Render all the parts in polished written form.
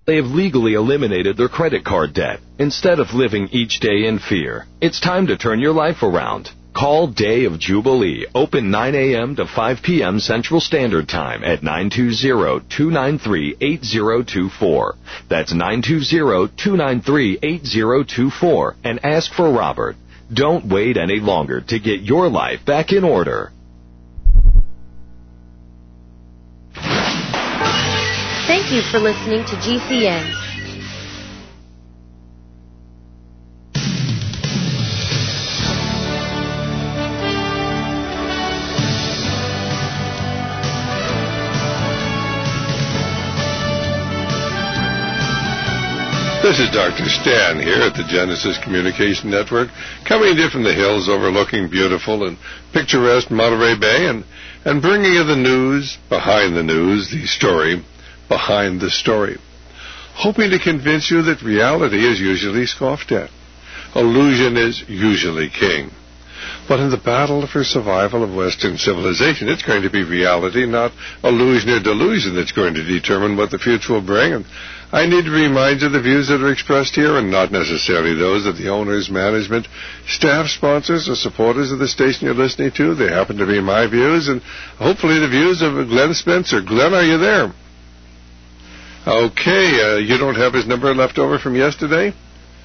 They have legally eliminated their credit card debt instead of living each day in fear. It's time to turn your life around. Call Day of Jubilee, open 9 a.m. to 5 p.m. Central Standard Time at 920-293-8024. That's 920-293-8024, and ask for Robert. Don't wait any longer to get your life back in order. Thank you for listening to GCN. This is Dr. Stan here at the Genesis Communication Network, coming to you from the hills overlooking beautiful and picturesque Monterey Bay and bringing you the news behind the news, the story behind the story, hoping to convince you that reality is usually scoffed at. Illusion is usually king. But in the battle for survival of Western civilization, it's going to be reality, not illusion or delusion, that's going to determine what the future will bring. And I need to remind you the views that are expressed here and not necessarily those of the owners, management, staff, sponsors, or supporters of the station you're listening to. They happen to be my views and hopefully the views of Glenn Spencer. Glenn, are you there? Okay, you don't have his number left over from yesterday?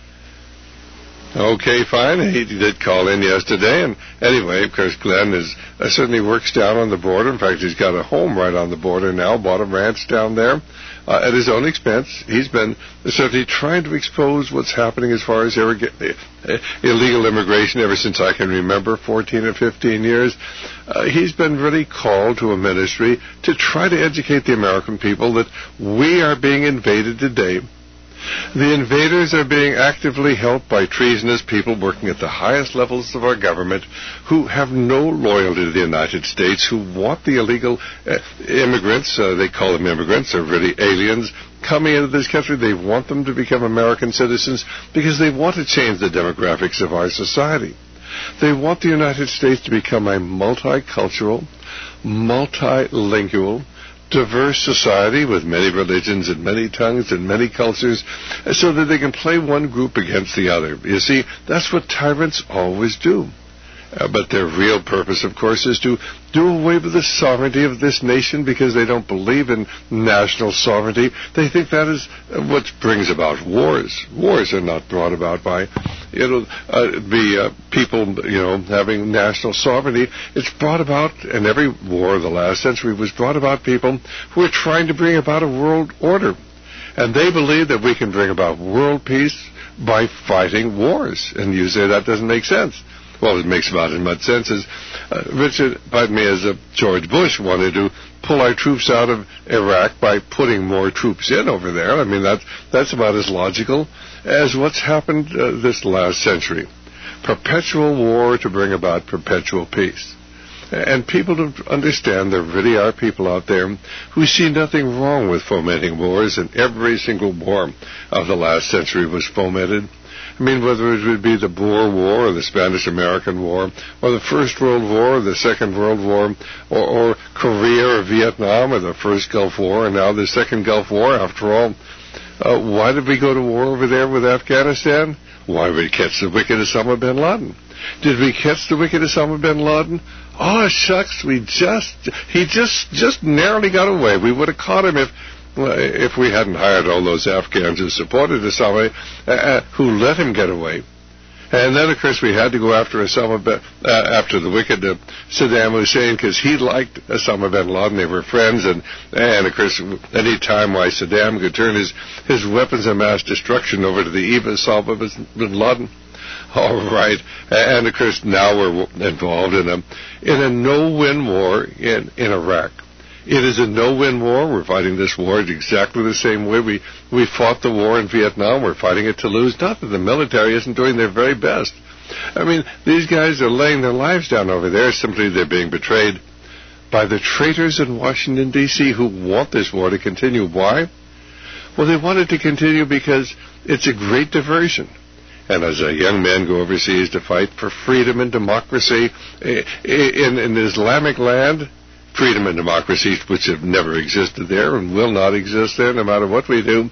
Okay, fine. He did call in yesterday, and anyway, of course, Glenn certainly works down on the border. In fact, he's got a home right on the border now, bought a ranch down there at his own expense. He's been certainly trying to expose what's happening as far as illegal immigration ever since I can remember, 14 or 15 years. He's been really called to a ministry to try to educate the American people that we are being invaded today. The invaders are being actively helped by treasonous people working at the highest levels of our government who have no loyalty to the United States, who want the illegal immigrants, they call them immigrants, they're really aliens, coming into this country. They want them to become American citizens because they want to change the demographics of our society. They want the United States to become a multicultural, multilingual, diverse society with many religions and many tongues and many cultures so that they can play one group against the other. You see, that's what tyrants always do. But their real purpose, of course, is to do away with the sovereignty of this nation because they don't believe in national sovereignty. They think that is what brings about wars. Wars are not brought about by, people, having national sovereignty. It's brought about, and every war of the last century was brought about people who are trying to bring about a world order. And they believe that we can bring about world peace by fighting wars. And you say that doesn't make sense. Well, it makes about as much sense as George Bush wanted to pull our troops out of Iraq by putting more troops in over there. I mean, that's about as logical as what's happened this last century. Perpetual war to bring about perpetual peace. And people don't understand there really are people out there who see nothing wrong with fomenting wars, and every single war of the last century was fomented. I mean, whether it would be the Boer War or the Spanish-American War or the First World War or the Second World War or Korea or Vietnam or the First Gulf War and now the Second Gulf War. After all, why did we go to war over there with Afghanistan? Why, we catch the wicked Osama bin Laden. Did we catch the wicked Osama bin Laden? Oh, shucks, he just narrowly got away. We would have caught him if we hadn't hired all those Afghans who supported Osama, who let him get away. And then, of course, we had to go after after the wicked Saddam Hussein because he liked Osama bin Laden. They were friends, and of course, any time why Saddam could turn his weapons of mass destruction over to the evil Osama bin Laden. All right, and of course, now we're involved in a no-win war in Iraq. It is a no-win war. We're fighting this war exactly the same way we fought the war in Vietnam. We're fighting it to lose. Not that the military isn't doing their very best. I mean, these guys are laying their lives down over there. Simply they're being betrayed by the traitors in Washington, D.C. who want this war to continue. Why? Well, they want it to continue because it's a great diversion. And as a young man go overseas to fight for freedom and democracy in Islamic land, freedom and democracy, which have never existed there and will not exist there no matter what we do,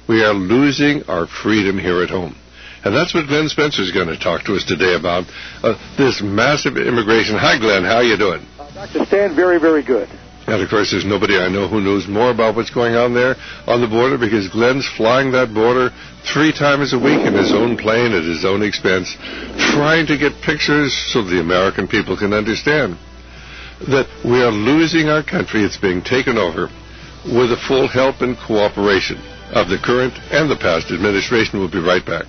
We are losing our freedom here at home. And that's what Glenn Spencer is going to talk to us today about, this massive immigration. Hi, Glenn. How are you doing? Dr. Stan, very, very good. And, of course, there's nobody I know who knows more about what's going on there on the border, because Glenn's flying that border 3 times a week in his own plane at his own expense, trying to get pictures so the American people can understand that we are losing our country. It's being taken over with the full help and cooperation of the current and the past administration. We'll be right back.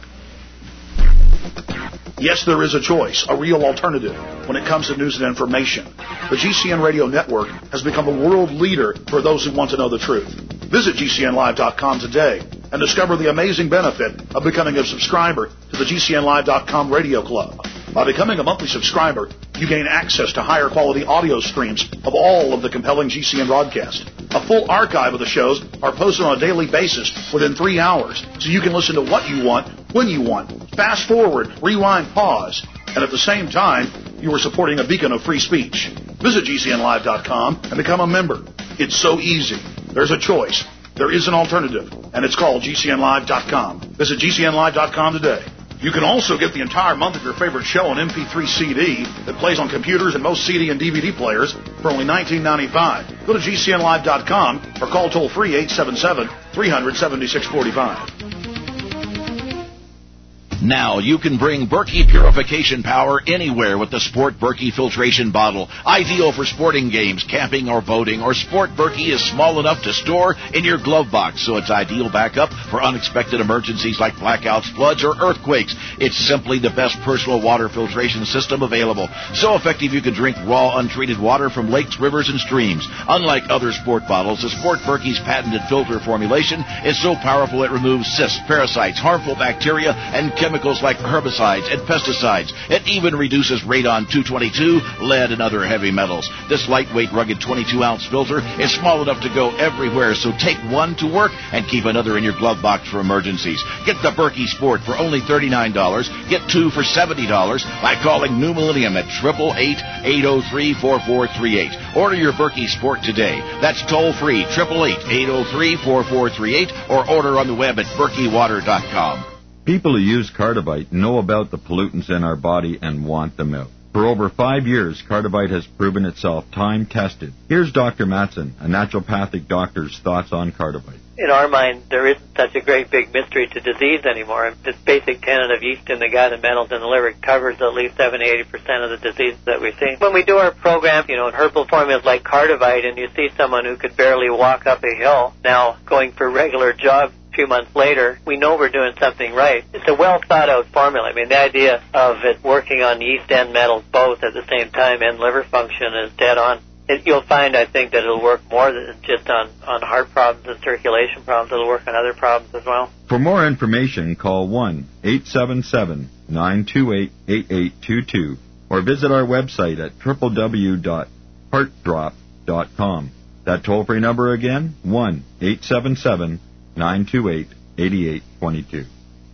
Yes, there is a choice, a real alternative when it comes to news and information. The GCN Radio Network has become a world leader for those who want to know the truth. Visit GCNlive.com today and discover the amazing benefit of becoming a subscriber to the GCNlive.com Radio Club. By becoming a monthly subscriber, you gain access to higher quality audio streams of all of the compelling GCN broadcasts. A full archive of the shows are posted on a daily basis within 3 hours, so you can listen to what you want, when you want. Fast forward, rewind, pause, and at the same time, you are supporting a beacon of free speech. Visit GCNlive.com and become a member. It's so easy. There's a choice. There is an alternative, and it's called GCNlive.com. Visit GCNlive.com today. You can also get the entire month of your favorite show on MP3 CD that plays on computers and most CD and DVD players for only $19.95. Go to GCNlive.com or call toll-free 877-300-7645. Now you can bring Berkey purification power anywhere with the Sport Berkey filtration bottle. Ideal for sporting games, camping, or boating. Or Sport Berkey is small enough to store in your glove box, so it's ideal backup for unexpected emergencies like blackouts, floods, or earthquakes. It's simply the best personal water filtration system available. So effective you can drink raw, untreated water from lakes, rivers, and streams. Unlike other sport bottles, the Sport Berkey's patented filter formulation is so powerful it removes cysts, parasites, harmful bacteria, and chemicals like herbicides and pesticides. It even reduces radon-222, lead, and other heavy metals. This lightweight, rugged 22-ounce filter is small enough to go everywhere, so take one to work and keep another in your glove box for emergencies. Get the Berkey Sport for only $39. Get 2 for $70 by calling New Millennium at 888-803-4438. Order your Berkey Sport today. That's toll-free, 888-803-4438, or order on the web at berkeywater.com. People who use Cardivite know about the pollutants in our body and want them out. For over 5 years, Cardivite has proven itself time-tested. Here's Dr. Matson, a naturopathic doctor's thoughts on Cardivite. In our mind, there isn't such a great big mystery to disease anymore. This basic tenet of yeast in the gut and metals in the liver covers at least 70-80% of the diseases that we see. When we do our program, herbal formulas like Cardivite, and you see someone who could barely walk up a hill now going for regular jogs, few months later, we know we're doing something right. It's a well-thought-out formula. I mean, the idea of it working on yeast and metals both at the same time and liver function is dead on. You'll find, I think, that it'll work more than just on heart problems and circulation problems. It'll work on other problems as well. For more information, call 1-877-928-8822 or visit our website at www.heartdrop.com. That toll-free number again, 1-877-928-8822.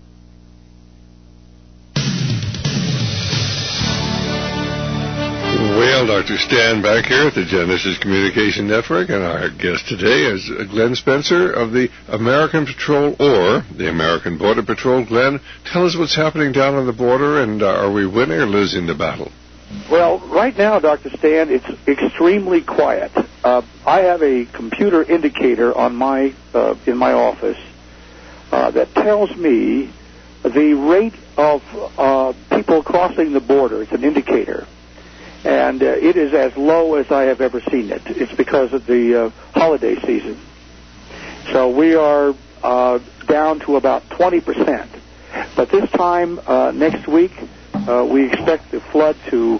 Well, Dr. Stan back here at the Genesis Communication Network, and our guest today is Glenn Spencer of the American Patrol, or the American Border Patrol. Glenn, tell us what's happening down on the border, and are we winning or losing the battle? Well, right now, Dr. Stan, it's extremely quiet. I have a computer indicator on my in my office that tells me the rate of people crossing the border. It's an indicator. And it is as low as I have ever seen it. It's because of the holiday season. So we are down to about 20%. But this time next week, we expect the flood to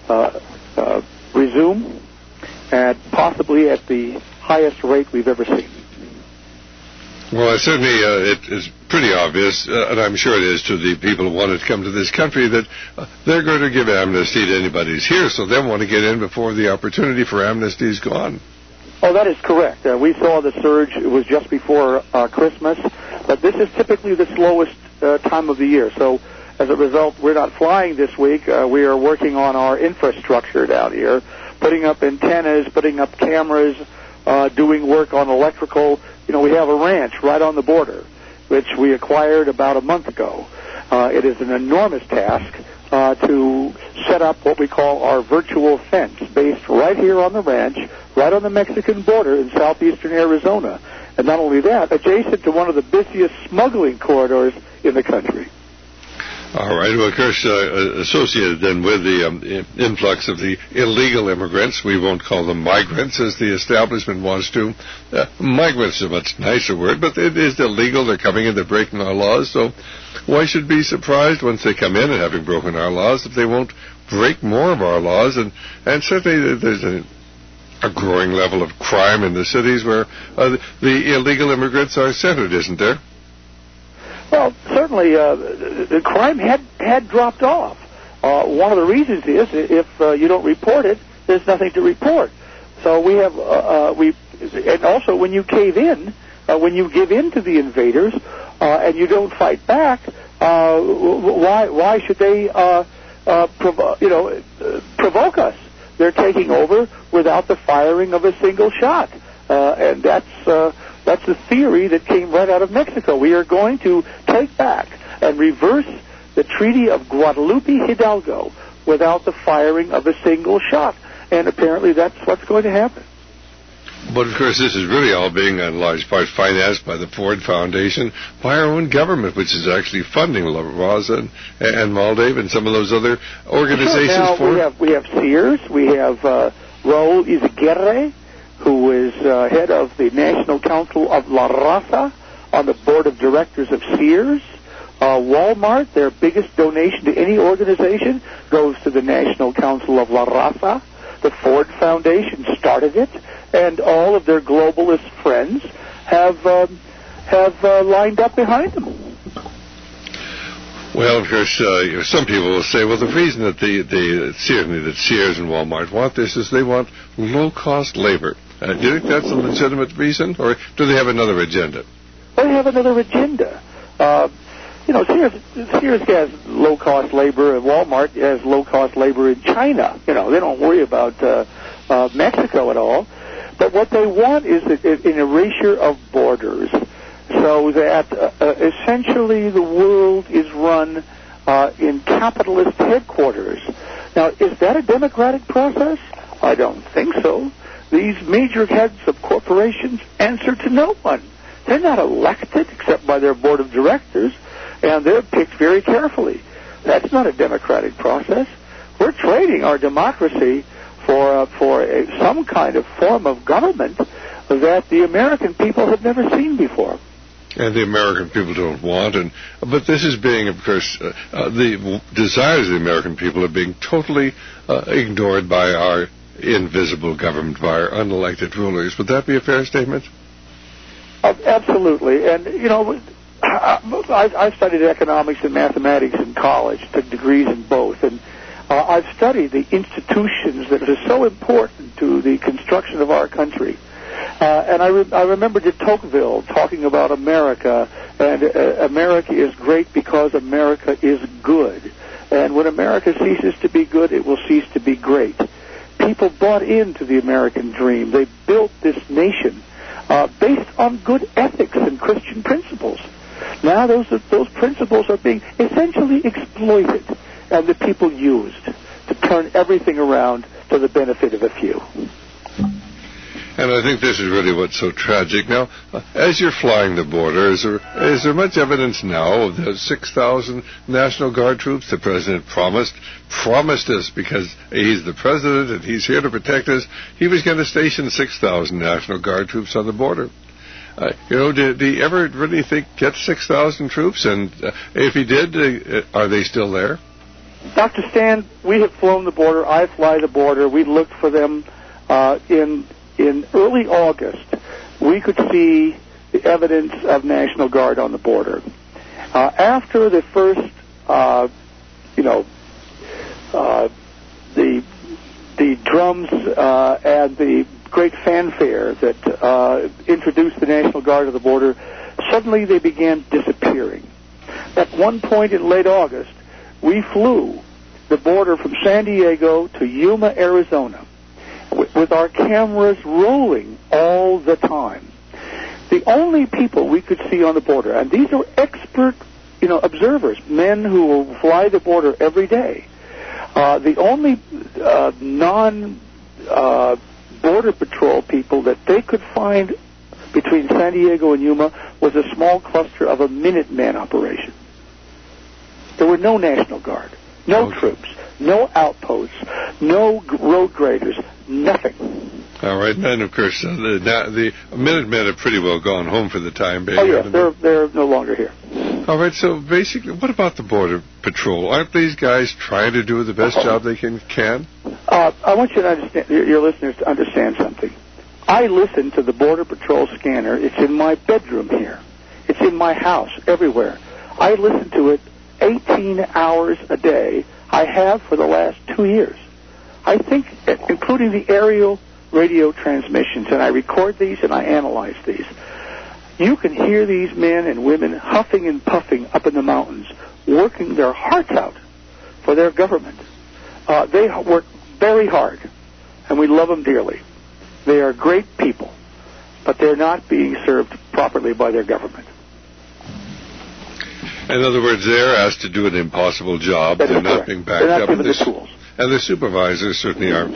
resume, and possibly at the highest rate we've ever seen. Well, certainly it is pretty obvious, and I'm sure it is to the people who wanted to come to this country, that they're going to give amnesty to anybody who's here, so they want to get in before the opportunity for amnesty is gone. Oh, that is correct. We saw the surge. It was just before Christmas, but this is typically the slowest time of the year. So as a result, we're not flying this week. We are working on our infrastructure down here, putting up antennas, putting up cameras, doing work on electrical. We have a ranch right on the border, which we acquired about a month ago. It is an enormous task to set up what we call our virtual fence, based right here on the ranch, right on the Mexican border in southeastern Arizona. And not only that, adjacent to one of the busiest smuggling corridors in the country. All right. Well, of course, associated then with the influx of the illegal immigrants, we won't call them migrants as the establishment wants to. Migrants is a much nicer word, but it is illegal. They're coming in, they're breaking our laws. So why should we be surprised once they come in and having broken our laws if they won't break more of our laws? And certainly there's a growing level of crime in the cities where the illegal immigrants are centered, isn't there? Well, certainly the crime had dropped off. One of the reasons is if you don't report it, there's nothing to report. So we have and also when you cave in, when you give in to the invaders and you don't fight back, why should they provoke us? They're taking over without the firing of a single shot, and that's the theory that came right out of Mexico. We are going to take back and reverse the Treaty of Guadalupe Hidalgo without the firing of a single shot. And apparently that's what's going to happen. But, of course, this is really all being, in large part, financed by the Ford Foundation, by our own government, which is actually funding La Raza and Maldive and some of those other organizations. Sure. Now, we have Sears. We have Raul Izaguirre, who is head of the National Council of La Raza, on the board of directors of Sears. Walmart, their biggest donation to any organization, goes to the National Council of La Raza. The Ford Foundation started it, and all of their globalist friends have lined up behind them. Well, of course, some people will say, well, the reason that that Sears and Walmart want this is they want low-cost labor. Do you think that's a legitimate reason, or do they have another agenda? They have another agenda. Sears has low-cost labor, and Walmart has low-cost labor in China. They don't worry about Mexico at all. But what they want is an erasure of borders, so that essentially the world is run in capitalist headquarters. Now, is that a democratic process? I don't think so. These major heads of corporations answer to no one. They're not elected except by their board of directors, and they're picked very carefully. That's not a democratic process. We're trading our democracy for some kind of form of government that the American people have never seen before. And the American people don't want. But this is being, of course, the desires of the American people are being totally ignored by our invisible government, by our unelected rulers. Would that be a fair statement? Absolutely. And, I studied economics and mathematics in college, took degrees in both, and I've studied the institutions that are so important to the construction of our country. And I remember de Tocqueville talking about America, and America is great because America is good. And when America ceases to be good, it will cease to be great. People bought into the American dream. They built this nation based on good ethics and Christian principles. Now those principles are being essentially exploited, and the people used to turn everything around to the benefit of a few. And I think this is really what's so tragic. Now, as you're flying the border, is there much evidence now of the 6,000 National Guard troops the President promised us, because he's the President and he's here to protect us, he was going to station 6,000 National Guard troops on the border? Do you ever really think get 6,000 troops? And if he did, are they still there? Dr. Stan, we have flown the border. I fly the border. We looked for them in early August. We could see the evidence of National Guard on the border. After the first, the drums and the great fanfare that introduced the National Guard to the border, suddenly they began disappearing. At one point in late August, we flew the border from San Diego to Yuma, Arizona, with our cameras rolling all the time. The only people we could see on the border, and these are expert, observers, men who will fly the border every day. The only non-border patrol people that they could find between San Diego and Yuma was a small cluster of a Minuteman operation. There were no National Guard, no troops, no outposts, no road graders, nothing. All right, and of course, the Minutemen have pretty well gone home for the time being. Oh, yes, they're no longer here. All right, so basically, what about the Border Patrol? Aren't these guys trying to do the best job they can? I want you to understand, your listeners to understand something. I listen to the Border Patrol scanner. It's in my bedroom here. It's in my house, everywhere. I listen to it 18 hours a day. I have for the last 2 years. I think, including the aerial radio transmissions, and I record these and I analyze these. You can hear these men and women huffing and puffing up in the mountains, working their hearts out for their government. They work very hard, and we love them dearly. They are great people, but they're not being served properly by their government. In other words, they're asked to do an impossible job. They're not being backed up. They're not given the tools. And the supervisors certainly are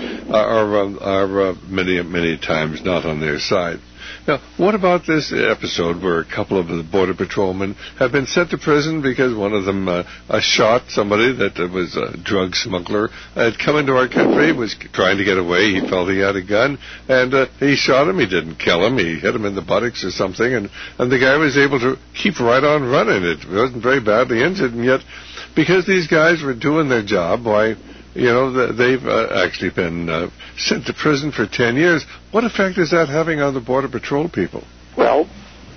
many times not on their side. Now, what about this episode where a couple of the Border Patrolmen have been sent to prison because one of them shot somebody that was a drug smuggler, had come into our country, was trying to get away. He felt he had a gun, and he shot him. He didn't kill him. He hit him in the buttocks or something, and the guy was able to keep right on running. It wasn't very badly injured, and yet, because these guys were doing their job, why... they've actually been sent to prison for 10 years. What effect is that having on the Border Patrol people? Well,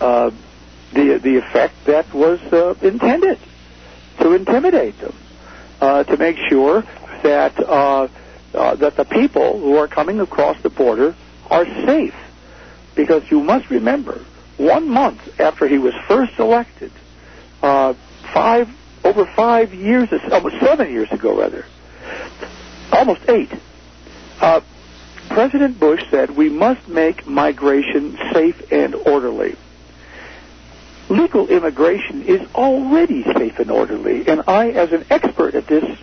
the effect that was intended to intimidate them, to make sure that that the people who are coming across the border are safe. Because you must remember, 1 month after he was first elected, over 5 years, almost 7 years ago, rather. Almost 8. President Bush said we must make migration safe and orderly. Legal immigration is already safe and orderly, and I, as an expert at this,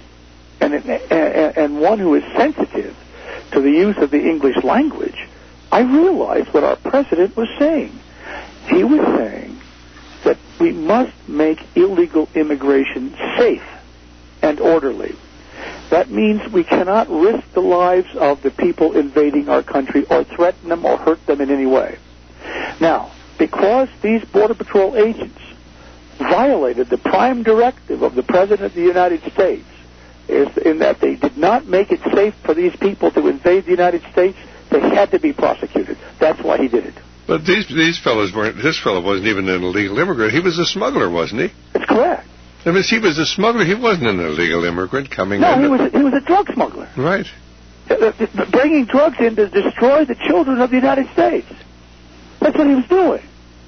and one who is sensitive to the use of the English language, I realized what our president was saying. He was saying that we must make illegal immigration safe and orderly. That means we cannot risk the lives of the people invading our country or threaten them or hurt them in any way. Now, because these Border Patrol agents violated the prime directive of the President of the United States, is in that they did not make it safe for these people to invade the United States, they had to be prosecuted. That's why he did it. But these fellows weren't. This fellow wasn't even an illegal immigrant. He was a smuggler, wasn't he? That's correct. I mean, he was a smuggler. He wasn't an illegal immigrant coming in. No, he was a drug smuggler. Right. Bringing drugs in to destroy the children of the United States. That's what he was doing.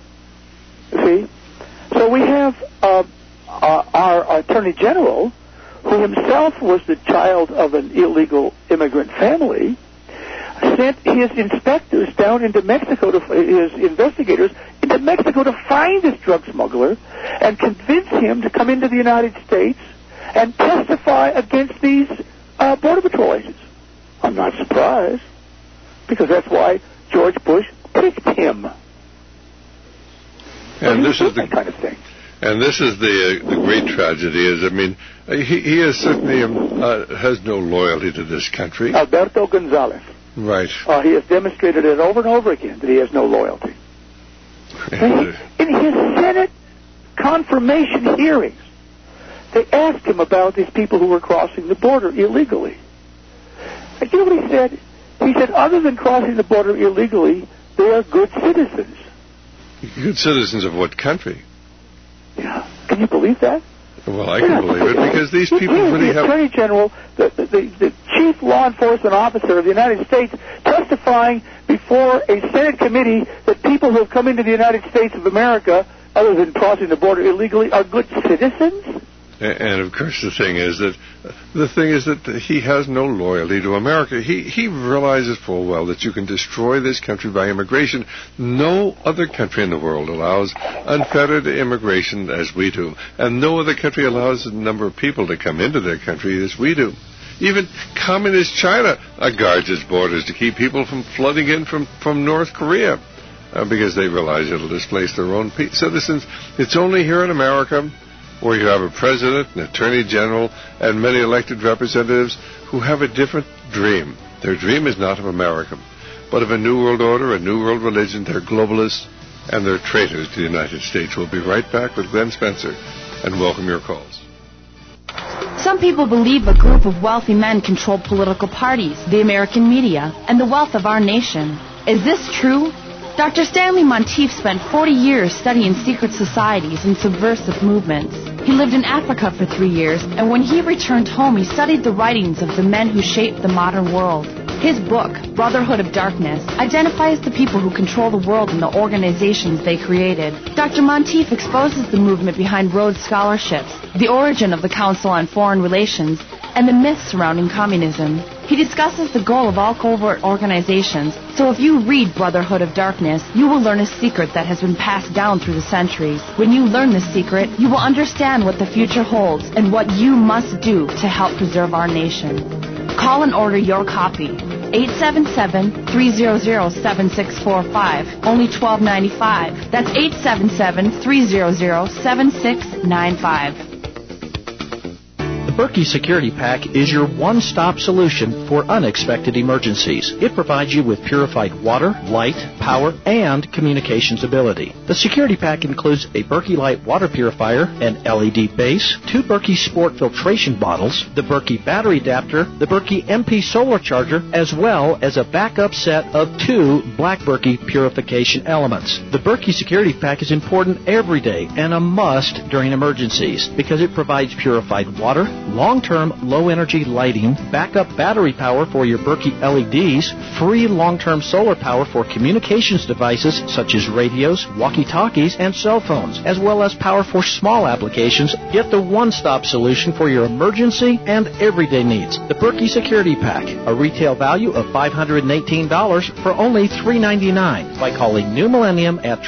See? So we have our Attorney General, who himself was the child of an illegal immigrant family, sent his inspectors down into Mexico, his investigators, into Mexico to find this drug smuggler and convince him to come into the United States and testify against these Border Patrol agents. I'm not surprised, because that's why George Bush picked him. And this is the kind of thing. And this is the great tragedy. He is certainly has no loyalty to this country. Alberto Gonzalez. Right. He has demonstrated it over and over again that he has no loyalty. In his Senate confirmation hearings, they asked him about these people who were crossing the border illegally. And you know what he said? He said, other than crossing the border illegally, they are good citizens. Good citizens of what country? Yeah. Can you believe that? Well, I can believe it, because these people really have... The Attorney General, the Chief Law Enforcement Officer of the United States, testifying before a Senate committee that people who have come into the United States of America, other than crossing the border illegally, are good citizens? And of course, the thing is that he has no loyalty to America. He realizes full well that you can destroy this country by immigration. No other country in the world allows unfettered immigration as we do, and no other country allows the number of people to come into their country as we do. Even communist China guards its borders to keep people from flooding in from North Korea because they realize it'll displace their own citizens. It's only here in America where you have a president, an attorney general, and many elected representatives who have a different dream. Their dream is not of America, but of a new world order, a new world religion. They're globalists, and they're traitors to the United States. We'll be right back with Glenn Spencer, and welcome your calls. Some people believe a group of wealthy men control political parties, the American media, and the wealth of our nation. Is this true? Dr. Stanley Monteith spent 40 years studying secret societies and subversive movements. He lived in Africa for 3 years, and when he returned home, he studied the writings of the men who shaped the modern world. His book, Brotherhood of Darkness, identifies the people who control the world and the organizations they created. Dr. Monteith exposes the movement behind Rhodes Scholarships, the origin of the Council on Foreign Relations, and the myths surrounding communism. He discusses the goal of all covert organizations, so if you read Brotherhood of Darkness, you will learn a secret that has been passed down through the centuries. When you learn this secret, you will understand what the future holds and what you must do to help preserve our nation. Call and order your copy. 877-300-7645. Only $12.95. That's 877-300-7695. The Berkey Security Pack is your one-stop solution for unexpected emergencies. It provides you with purified water, light, power, and communications ability. The Security Pack includes a Berkey Light water purifier, an LED base, 2 Berkey Sport filtration bottles, the Berkey battery adapter, the Berkey MP solar charger, as well as a backup set of 2 Black Berkey purification elements. The Berkey Security Pack is important every day and a must during emergencies because it provides purified water, long-term low-energy lighting, backup battery power for your Berkey LEDs, free long-term solar power for communications devices such as radios, walkie-talkies, and cell phones, as well as power for small applications. Get the one-stop solution for your emergency and everyday needs. The Berkey Security Pack, a retail value of $518 for only $399 by calling New Millennium at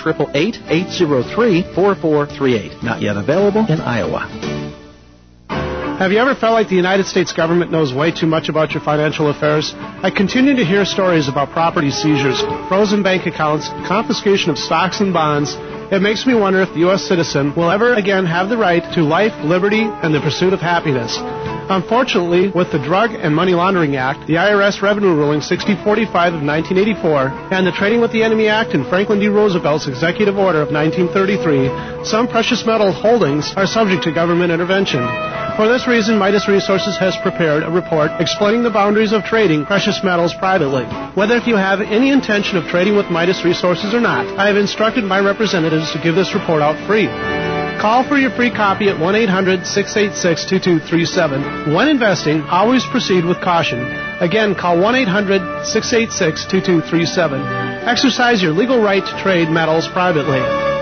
888-803-4438. Not yet available in Iowa. Have you ever felt like the United States government knows way too much about your financial affairs? I continue to hear stories about property seizures, frozen bank accounts, confiscation of stocks and bonds. It makes me wonder if the U.S. citizen will ever again have the right to life, liberty, and the pursuit of happiness. Unfortunately, with the Drug and Money Laundering Act, the IRS Revenue Ruling 6045 of 1984, and the Trading with the Enemy Act and Franklin D. Roosevelt's Executive Order of 1933, some precious metal holdings are subject to government intervention. For this reason, Midas Resources has prepared a report explaining the boundaries of trading precious metals privately. Whether if you have any intention of trading with Midas Resources or not, I have instructed my representatives to give this report out free. Call for your free copy at 1-800-686-2237. When investing, always proceed with caution. Again, call 1-800-686-2237. Exercise your legal right to trade metals privately.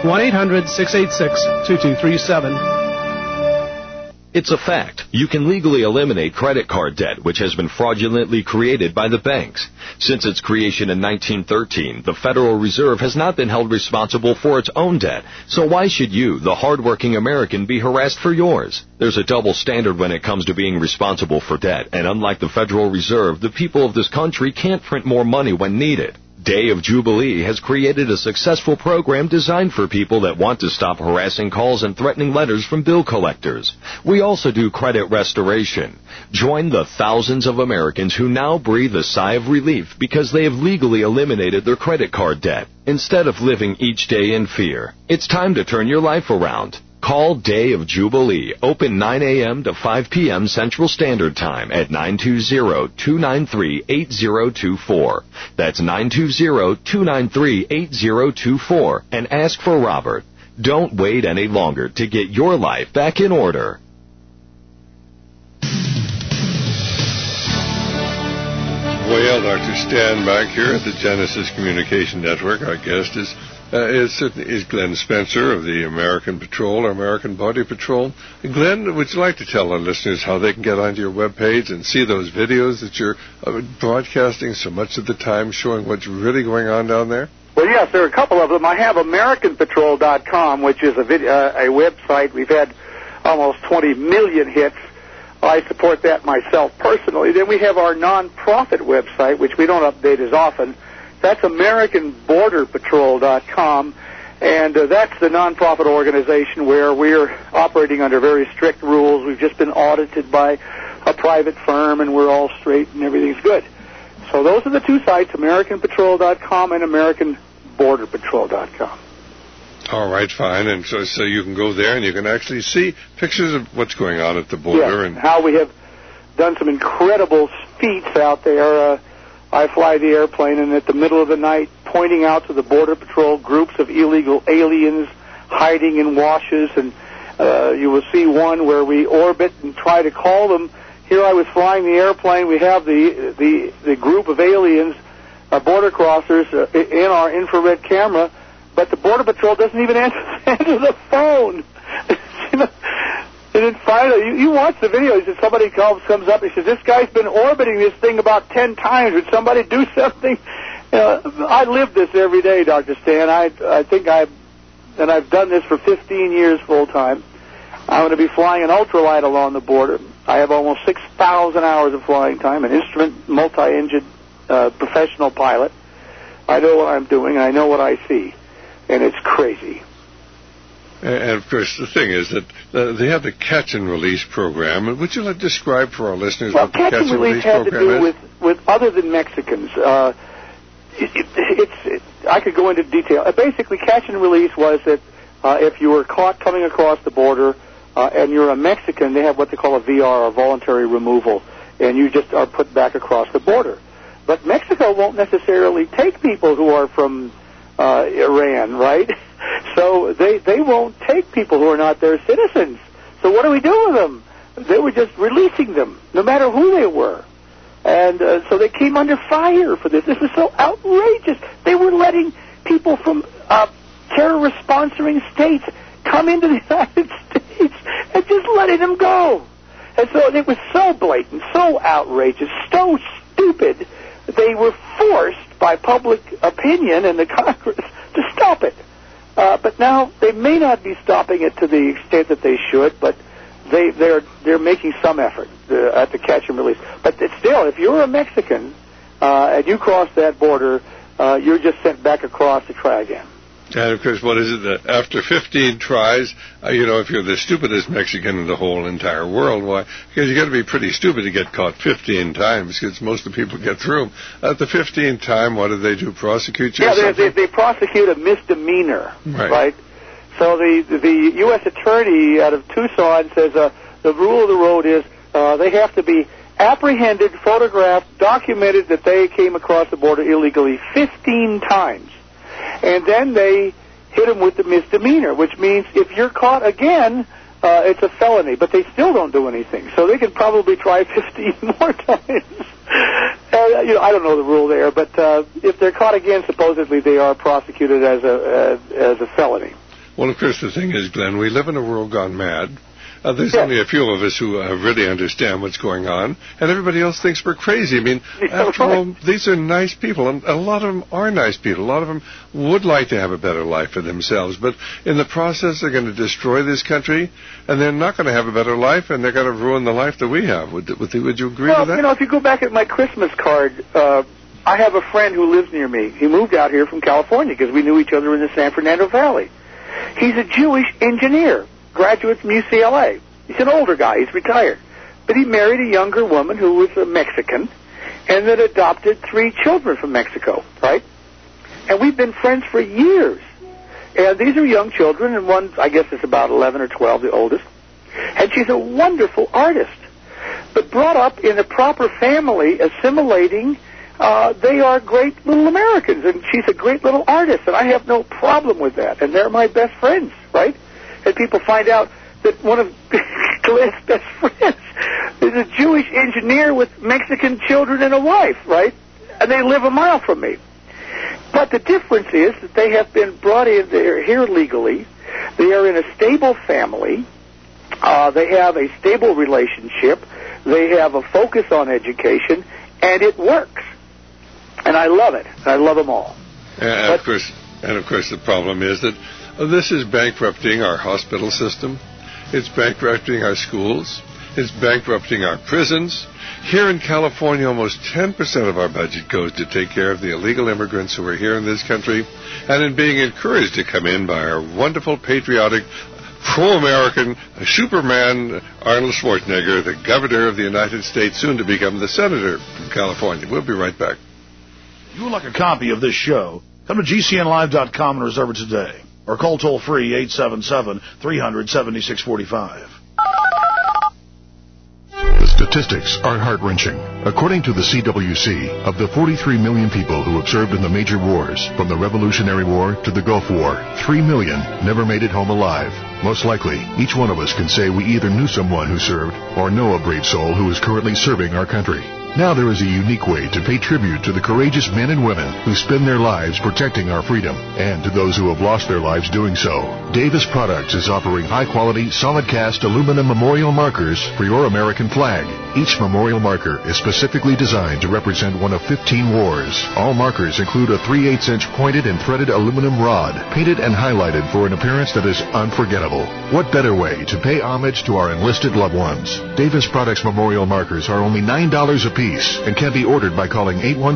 1-800-686-2237. It's a fact. You can legally eliminate credit card debt, which has been fraudulently created by the banks. Since its creation in 1913, the Federal Reserve has not been held responsible for its own debt. So why should you, the hardworking American, be harassed for yours? There's a double standard when it comes to being responsible for debt, and unlike the Federal Reserve, the people of this country can't print more money when needed. Day of Jubilee has created a successful program designed for people that want to stop harassing calls and threatening letters from bill collectors. We also do credit restoration. Join the thousands of Americans who now breathe a sigh of relief because they have legally eliminated their credit card debt. Instead of living each day in fear, it's time to turn your life around. Call Day of Jubilee, open 9 a.m. to 5 p.m. Central Standard Time at 920-293-8024. That's 920-293-8024, and ask for Robert. Don't wait any longer to get your life back in order. Well, Dr. Stan back here at the Genesis Communication Network. Our guest is is Glenn Spencer of the American Patrol, or American Body Patrol. Glenn, would you like to tell our listeners how they can get onto your webpage and see those videos that you're broadcasting so much of the time, showing what's really going on down there? Well, yes, there are a couple of them. I have AmericanPatrol.com, which is a website. We've had almost 20 million hits. I support that myself personally. Then we have our non-profit website, which we don't update as often. That's AmericanBorderPatrol.com, and that's the non-profit organization where we're operating under very strict rules. We've just been audited by a private firm, and we're all straight and everything's good. So those are the two sites, AmericanPatrol.com and AmericanBorderPatrol.com. All right, fine. And so you can go there and you can actually see pictures of what's going on at the border. Yes, and how we have done some incredible feats out there. I fly the airplane, and at the middle of the night, pointing out to the Border Patrol groups of illegal aliens hiding in washes, and you will see one where we orbit and try to call them. Here I was flying the airplane. We have the group of aliens, border crossers, in our infrared camera, but the Border Patrol doesn't even answer the phone. And then finally, you watch the video. He says, somebody comes up and he says, this guy's been orbiting this thing about 10 times. Would somebody do something? I live this every day, Dr. Stan. I think I've done this for 15 years full time. I'm going to be flying an ultralight along the border. I have almost 6,000 hours of flying time, an instrument, multi-engine professional pilot. I know what I'm doing, and I know what I see, and it's crazy. And, of course, the thing is that they have the catch and release program. Would you like to describe for our listeners what the catch and release program is? With other than Mexicans. I could go into detail. Basically, catch and release was that if you were caught coming across the border and you're a Mexican, they have what they call a VR, a voluntary removal, and you just are put back across the border. But Mexico won't necessarily take people who are from Iran, right? So they won't take people who are not their citizens. So what do we do with them? They were just releasing them, no matter who they were. And so they came under fire for this. This is so outrageous. They were letting people from terrorist-sponsoring states come into the United States and just letting them go. And so it was so blatant, so outrageous, so stupid. They were forced by public opinion and the Congress to stop it. But now they may not be stopping it to the extent that they should, but they're making some effort at the catch and release. But still, if you're a Mexican and you cross that border, you're just sent back across to try again. And, of course, what is it that after 15 tries, if you're the stupidest Mexican in the whole entire world, why? Because you got to be pretty stupid to get caught 15 times, because most of the people get through them. At the 15th time, what do they do? Prosecute you? Yeah, they prosecute a misdemeanor, right? So the U.S. attorney out of Tucson says the rule of the road is they have to be apprehended, photographed, documented that they came across the border illegally 15 times. And then they hit them with the misdemeanor, which means if you're caught again, it's a felony. But they still don't do anything. So they could probably try 15 more times. I don't know the rule there, but if they're caught again, supposedly they are prosecuted as a felony. Well, of course, the thing is, Glenn, we live in a world gone mad. There's only a few of us who really understand what's going on, and everybody else thinks we're crazy. I mean, after all, these are nice people, and a lot of them are nice people. A lot of them would like to have a better life for themselves, but in the process, they're going to destroy this country, and they're not going to have a better life, and they're going to ruin the life that we have. Would you agree with that? Well, if you go back at my Christmas card, I have a friend who lives near me. He moved out here from California because we knew each other in the San Fernando Valley. He's a Jewish engineer. Graduate from UCLA. He's an older guy. He's retired. But he married a younger woman who was a Mexican and then adopted 3 children from Mexico, right? And we've been friends for years. And these are young children, and one, I guess, is about 11 or 12, the oldest. And she's a wonderful artist. But brought up in a proper family, assimilating, they are great little Americans. And she's a great little artist, and I have no problem with that. And they're my best friends, right? And people find out that one of Glenn's best friends is a Jewish engineer with Mexican children and a wife, right? And they live a mile from me. But the difference is that they have been brought in, they're here legally, they are in a stable family, they have a stable relationship, they have a focus on education, and it works. And I love it. I love them all. And of course, the problem is that this is bankrupting our hospital system. It's bankrupting our schools. It's bankrupting our prisons. Here in California, almost 10% of our budget goes to take care of the illegal immigrants who are here in this country and in being encouraged to come in by our wonderful, patriotic, pro-American Superman Arnold Schwarzenegger, the governor of the United States, soon to become the senator from California. We'll be right back. If you would like a copy of this show, come to GCNlive.com and reserve it today. Or call toll-free 877-300-7645. The statistics are heart-wrenching. According to the CWC, of the 43 million people who have served in the major wars, from the Revolutionary War to the Gulf War, 3 million never made it home alive. Most likely, each one of us can say we either knew someone who served or know a brave soul who is currently serving our country. Now there is a unique way to pay tribute to the courageous men and women who spend their lives protecting our freedom, and to those who have lost their lives doing so. Davis Products is offering high-quality, solid-cast aluminum memorial markers for your American flag. Each memorial marker is specifically designed to represent one of 15 wars. All markers include a 3/8-inch pointed and threaded aluminum rod, painted and highlighted for an appearance that is unforgettable. What better way to pay homage to our enlisted loved ones? Davis Products memorial markers are only $9 a piece and can be ordered by calling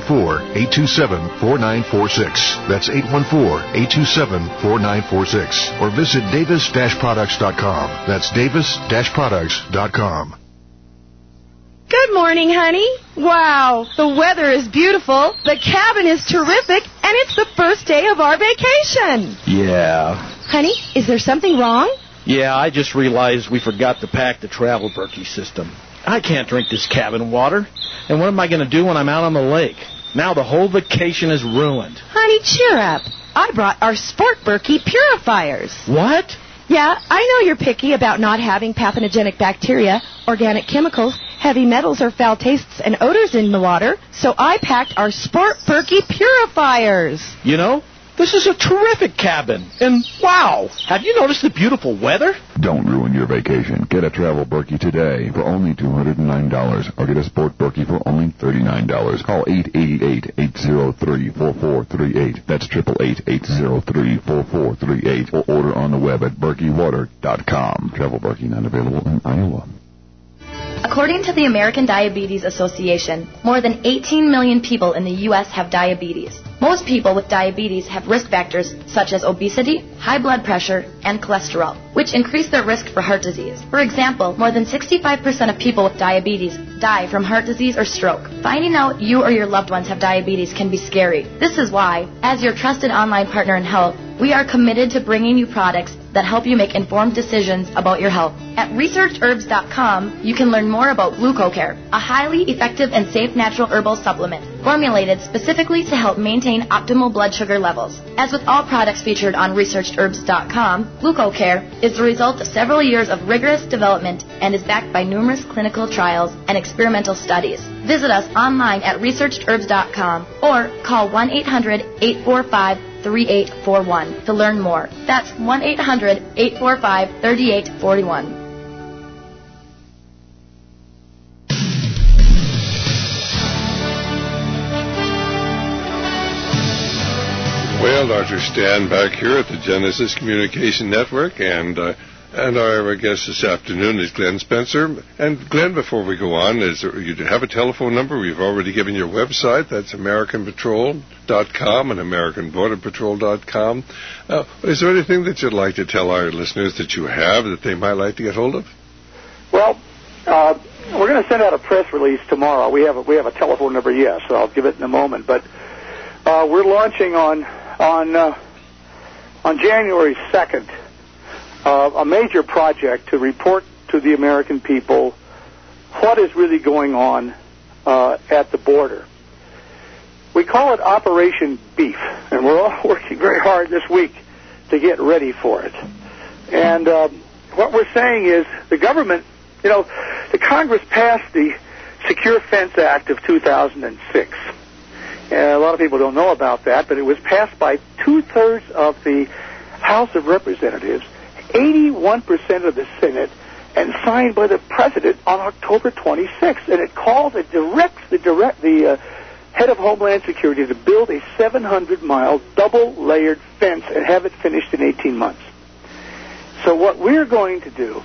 814-827-4946. That's 814-827-4946. Or visit davis-products.com. That's davis-products.com. Good morning, honey. Wow, the weather is beautiful, the cabin is terrific, and it's the first day of our vacation. Yeah. Honey, is there something wrong? Yeah, I just realized we forgot to pack the travel Berkey system. I can't drink this cabin water. And what am I going to do when I'm out on the lake? Now the whole vacation is ruined. Honey, cheer up. I brought our Sport Berkey purifiers. What? Yeah, I know you're picky about not having pathogenic bacteria, organic chemicals, heavy metals, or foul tastes and odors in the water, so I packed our Sport Berkey purifiers. You know, this is a terrific cabin. And wow, have you noticed the beautiful weather? Don't ruin your vacation. Get a Travel Berkey today for only $209, or get a Sport Berkey for only $39. Call 888-803-4438. That's 888-803-4438. Or order on the web at berkeywater.com. Travel Berkey not available in Iowa. According to the American Diabetes Association, more than 18 million people in the U.S. have diabetes. Most people with diabetes have risk factors such as obesity, high blood pressure, and cholesterol, which increase their risk for heart disease. For example, more than 65% of people with diabetes die from heart disease or stroke. Finding out you or your loved ones have diabetes can be scary. This is why, as your trusted online partner in health, we are committed to bringing you products that help you make informed decisions about your health. At ResearchHerbs.com, you can learn more about GlucoCare, a highly effective and safe natural herbal supplement formulated specifically to help maintain optimal blood sugar levels. As with all products featured on ResearchHerbs.com, GlucoCare is the result of several years of rigorous development and is backed by numerous clinical trials and experimental studies. Visit us online at ResearchHerbs.com or call 1-800-845-3841 to learn more. That's 1-800-845-3841. Well, Dr. Stan back here at the Genesis Communication Network, and our guest this afternoon is Glenn Spencer. And Glenn, before we go on, you have a telephone number. We've already given your website. That's AmericanPatrol.com and AmericanBorderPatrol.com. Is there anything that you'd like to tell our listeners that you have that they might like to get hold of? Well, we're going to send out a press release tomorrow. We have a telephone number, yes, so I'll give it in a moment. But we're launching on January 2nd a major project to report to the American people what is really going on at the border. We call it Operation Beef, and we're all working very hard this week to get ready for it. And what we're saying is the government, the Congress passed the Secure Fence Act of 2006. A lot of people don't know about that, but it was passed by 2/3 of the House of Representatives, 81% of the Senate, and signed by the President on October 26th. And it calls, it directs the head of Homeland Security to build a 700-mile double-layered fence and have it finished in 18 months. So what we're going to do,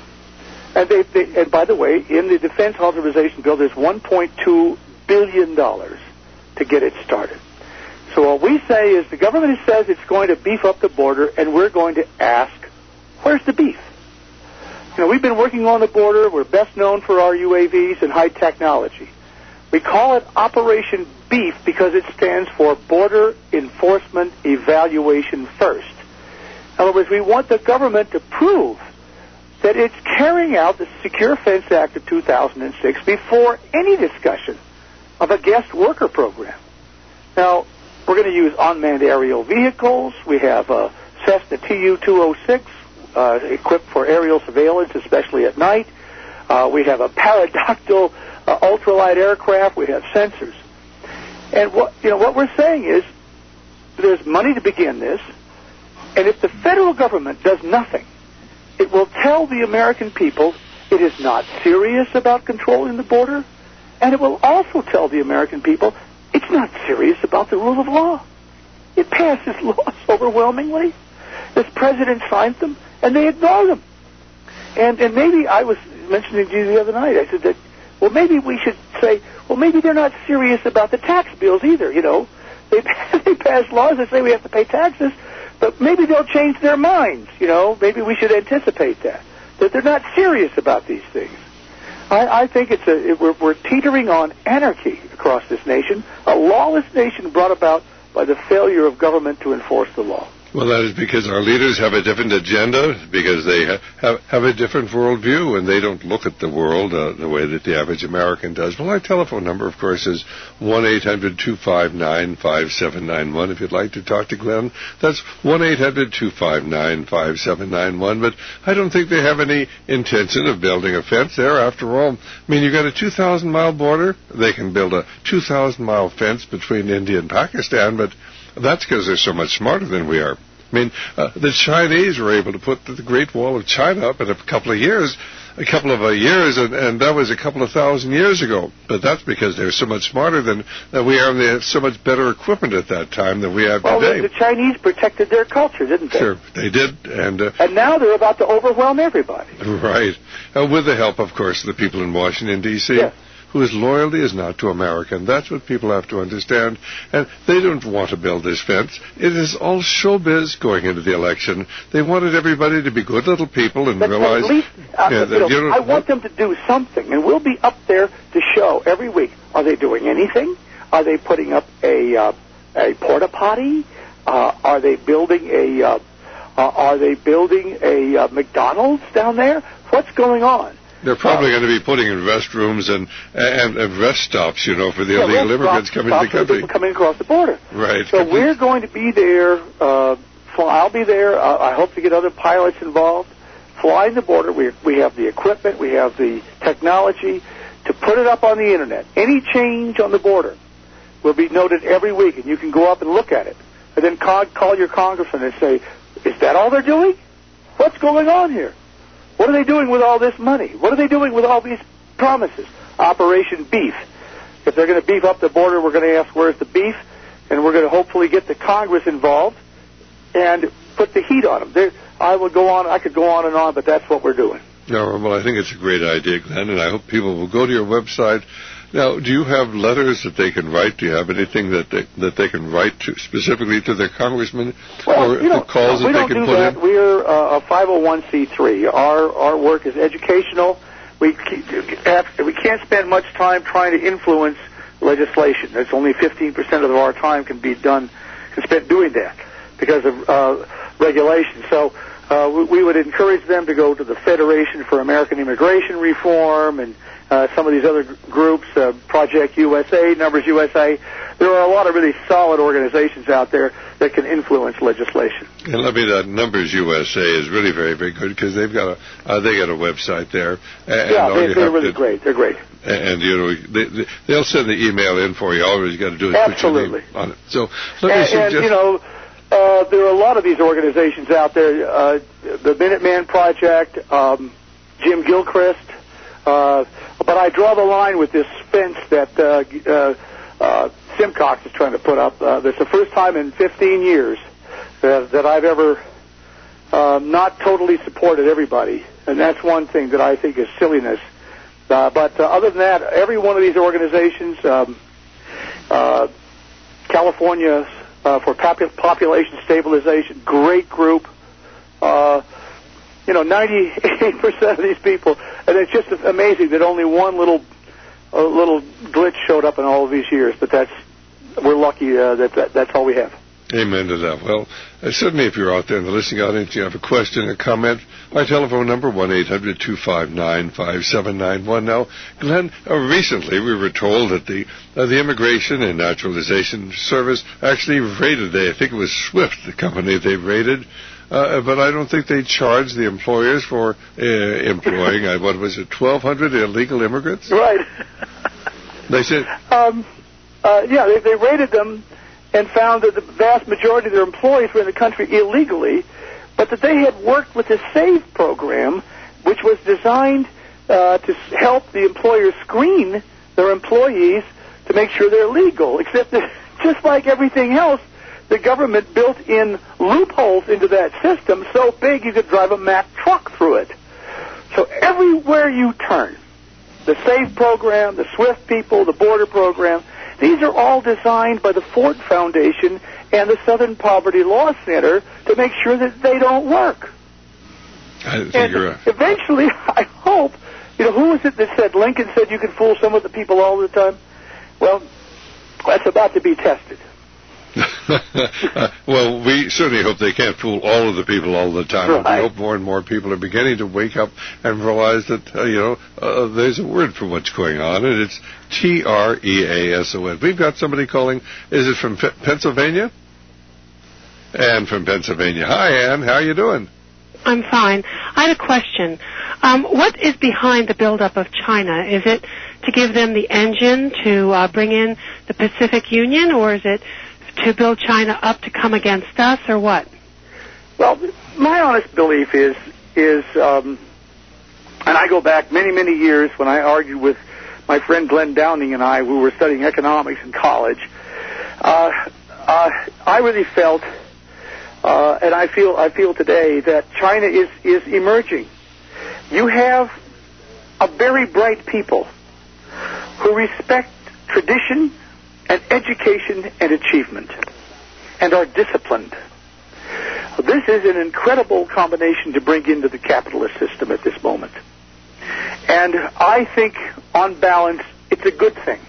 and by the way, in the defense authorization bill, there's $1.2 billion to get it started. So what we say is the government says it's going to beef up the border, and we're going to ask, where's the beef? You know, we've been working on the border. We're best known for our UAVs and high technology. We call it Operation BEEF because it stands for Border Enforcement Evaluation First. In other words, we want the government to prove that it's carrying out the Secure Fence Act of 2006 before any discussion of a guest worker program. Now, we're going to use unmanned aerial vehicles. We have a Cessna Tu-206 equipped for aerial surveillance, especially at night. We have a Paradoctyl ultralight aircraft. We have sensors. And what we're saying is there's money to begin this, and if the federal government does nothing, it will tell the American people it is not serious about controlling the border, and it will also tell the American people it's not serious about the rule of law. It passes laws overwhelmingly. This president signs them, and they ignore them. And maybe I was mentioning to you the other night, I said that, well, maybe we should say, well, maybe they're not serious about the tax bills either, you know. They pass laws that say we have to pay taxes, but maybe they'll change their minds, you know. Maybe we should anticipate that they're not serious about these things. I think we're teetering on anarchy across this nation, a lawless nation brought about by the failure of government to enforce the law. Well, that is because our leaders have a different agenda, because they have a different worldview, and they don't look at the world the way that the average American does. Well, our telephone number, of course, is 1-800-259-5791. If you'd like to talk to Glenn, that's 1-800-259-5791. But I don't think they have any intention of building a fence there. After all, I mean, you've got a 2,000-mile border. They can build a 2,000-mile fence between India and Pakistan, but that's because they're so much smarter than we are. I mean, the Chinese were able to put the Great Wall of China up in a couple of years, and that was a couple of thousand years ago. But that's because they're so much smarter than we are, and they have so much better equipment at that time than we have today. Well, the Chinese protected their culture, didn't they? Sure, they did. And now they're about to overwhelm everybody. Right. With the help, of course, of the people in Washington, D.C., yes, whose loyalty is not to America. And that's what people have to understand. And they don't want to build this fence. It is all showbiz going into the election. They wanted everybody to be good little people and realize... At least, I want them to do something, and we'll be up there to show every week. Are they doing anything? Are they putting up a porta potty? Are they building a McDonald's down there? What's going on? They're probably going to be putting in restrooms and rest stops, you know, for the illegal immigrants coming to the country. Coming across the border. Right. So we're going to be there. I'll be there. I hope to get other pilots involved. Flying the border. We have the equipment. We have the technology to put it up on the Internet. Any change on the border will be noted every week, and you can go up and look at it. And then call your congressman and say, is that all they're doing? What's going on here? What are they doing with all this money? What are they doing with all these promises? Operation Beef. If they're going to beef up the border, we're going to ask where's the beef, and we're going to hopefully get the Congress involved and put the heat on them. I could go on and on, but that's what we're doing. No, well, I think it's a great idea, Glenn, and I hope people will go to your website. Now, do you have letters that they can write? Do you have anything that they can write specifically to their congressman, or calls that they can put in? We're a 501c3. Our work is educational. We can't spend much time trying to influence legislation. It's only 15% of our time can be spent doing that because of regulation. So we would encourage them to go to the Federation for American Immigration Reform and some of these other groups, Project USA, Numbers USA. There are a lot of really solid organizations out there that can influence legislation. And let me that Numbers USA is really very, very good because they've got a website there. And they're really great. They're great. And they'll send the email in for you. All you got to do is put your name on it. So let me suggest. And there are a lot of these organizations out there. The Minuteman Project, Jim Gilchrist. But I draw the line with this fence that Simcox is trying to put up. It's the first time in 15 years that I've ever not totally supported everybody, and that's one thing that I think is silliness. But other than that, every one of these organizations, California for Population Stabilization, great group. 98% of these people, and it's just amazing that only one little glitch showed up in all of these years. But we're lucky that's all we have. Amen to that. Well, certainly if you're out there in the listening audience, you have a question or comment, my telephone number, 1-800-259-5791. Now, Glenn, recently we were told that the Immigration and Naturalization Service actually raided, I think it was Swift, the company they raided, but I don't think they charged the employers for employing, 1,200 illegal immigrants? Right. They said... they raided them and found that the vast majority of their employees were in the country illegally, but that they had worked with the SAVE program, which was designed to help the employers screen their employees to make sure they're legal, except that just like everything else, the government built in loopholes into that system so big you could drive a Mack truck through it. So everywhere you turn, the SAVE program, the SWIFT people, the border program, these are all designed by the Ford Foundation and the Southern Poverty Law Center to make sure that they don't work. Eventually, I hope, who was it that said, Lincoln said you can fool some of the people all the time? Well, that's about to be tested. Well, we certainly hope they can't fool all of the people all the time. Right. We hope more and more people are beginning to wake up and realize that, there's a word for what's going on, and it's TREASON. We've got somebody calling. Is it from Pennsylvania? Ann from Pennsylvania. Hi, Ann. How you doing? I'm fine. I had a question. What is behind the buildup of China? Is it to give them the engine to bring in the Pacific Union, or is it to build China up to come against us, or what? Well, my honest belief is, and I go back many, many years when I argued with my friend Glenn Downing and I, who were studying economics in college. I really felt, and I feel today, that China is emerging. You have a very bright people who respect tradition and education and achievement, and are disciplined. This is an incredible combination to bring into the capitalist system at this moment. And I think, on balance, it's a good thing.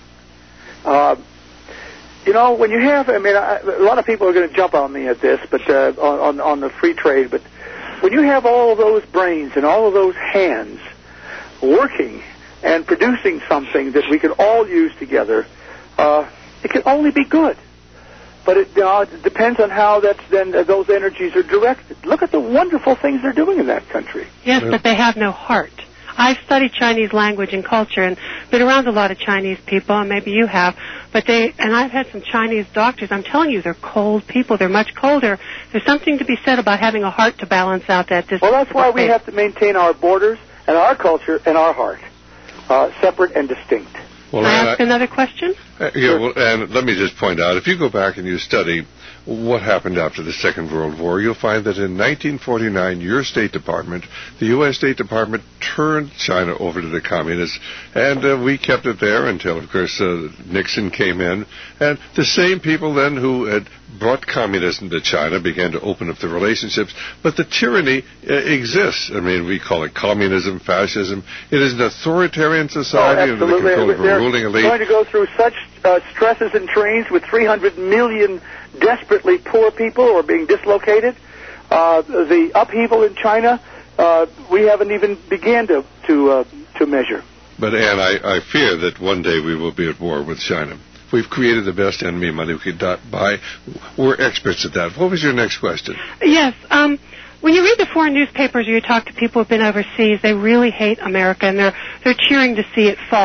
When you have, a lot of people are going to jump on me at this, but on the free trade, but when you have all of those brains and all of those hands working and producing something that we can all use together, it can only be good. But it depends on how those energies are directed. Look at the wonderful things they're doing in that country. Yes, but they have no heart. I've studied Chinese language and culture and been around a lot of Chinese people, and maybe you have, and I've had some Chinese doctors. I'm telling you, they're cold people. They're much colder. There's something to be said about having a heart to balance out that distance. Well, that's why we have to maintain our borders and our culture and our heart, separate and distinct. Well, can I ask another question? And let me just point out, if you go back and you study what happened after the Second World War, you'll find that in 1949, your State Department, the U.S. State Department, turned China over to the communists, and we kept it there until, of course, Nixon came in. And the same people then who had brought communism to China began to open up the relationships. But the tyranny exists. We call it communism, fascism. It is an authoritarian society under the control of a ruling elite. They're going to go through such stresses and trains with 300 million desperately poor people who are being dislocated. The upheaval in China, we haven't even began to measure. But, Ann, I fear that one day we will be at war with China. We've created the best enemy money we could buy. We're experts at that. What was your next question? Yes. When you read the foreign newspapers or you talk to people who've been overseas, they really hate America, and they're cheering to see it fall.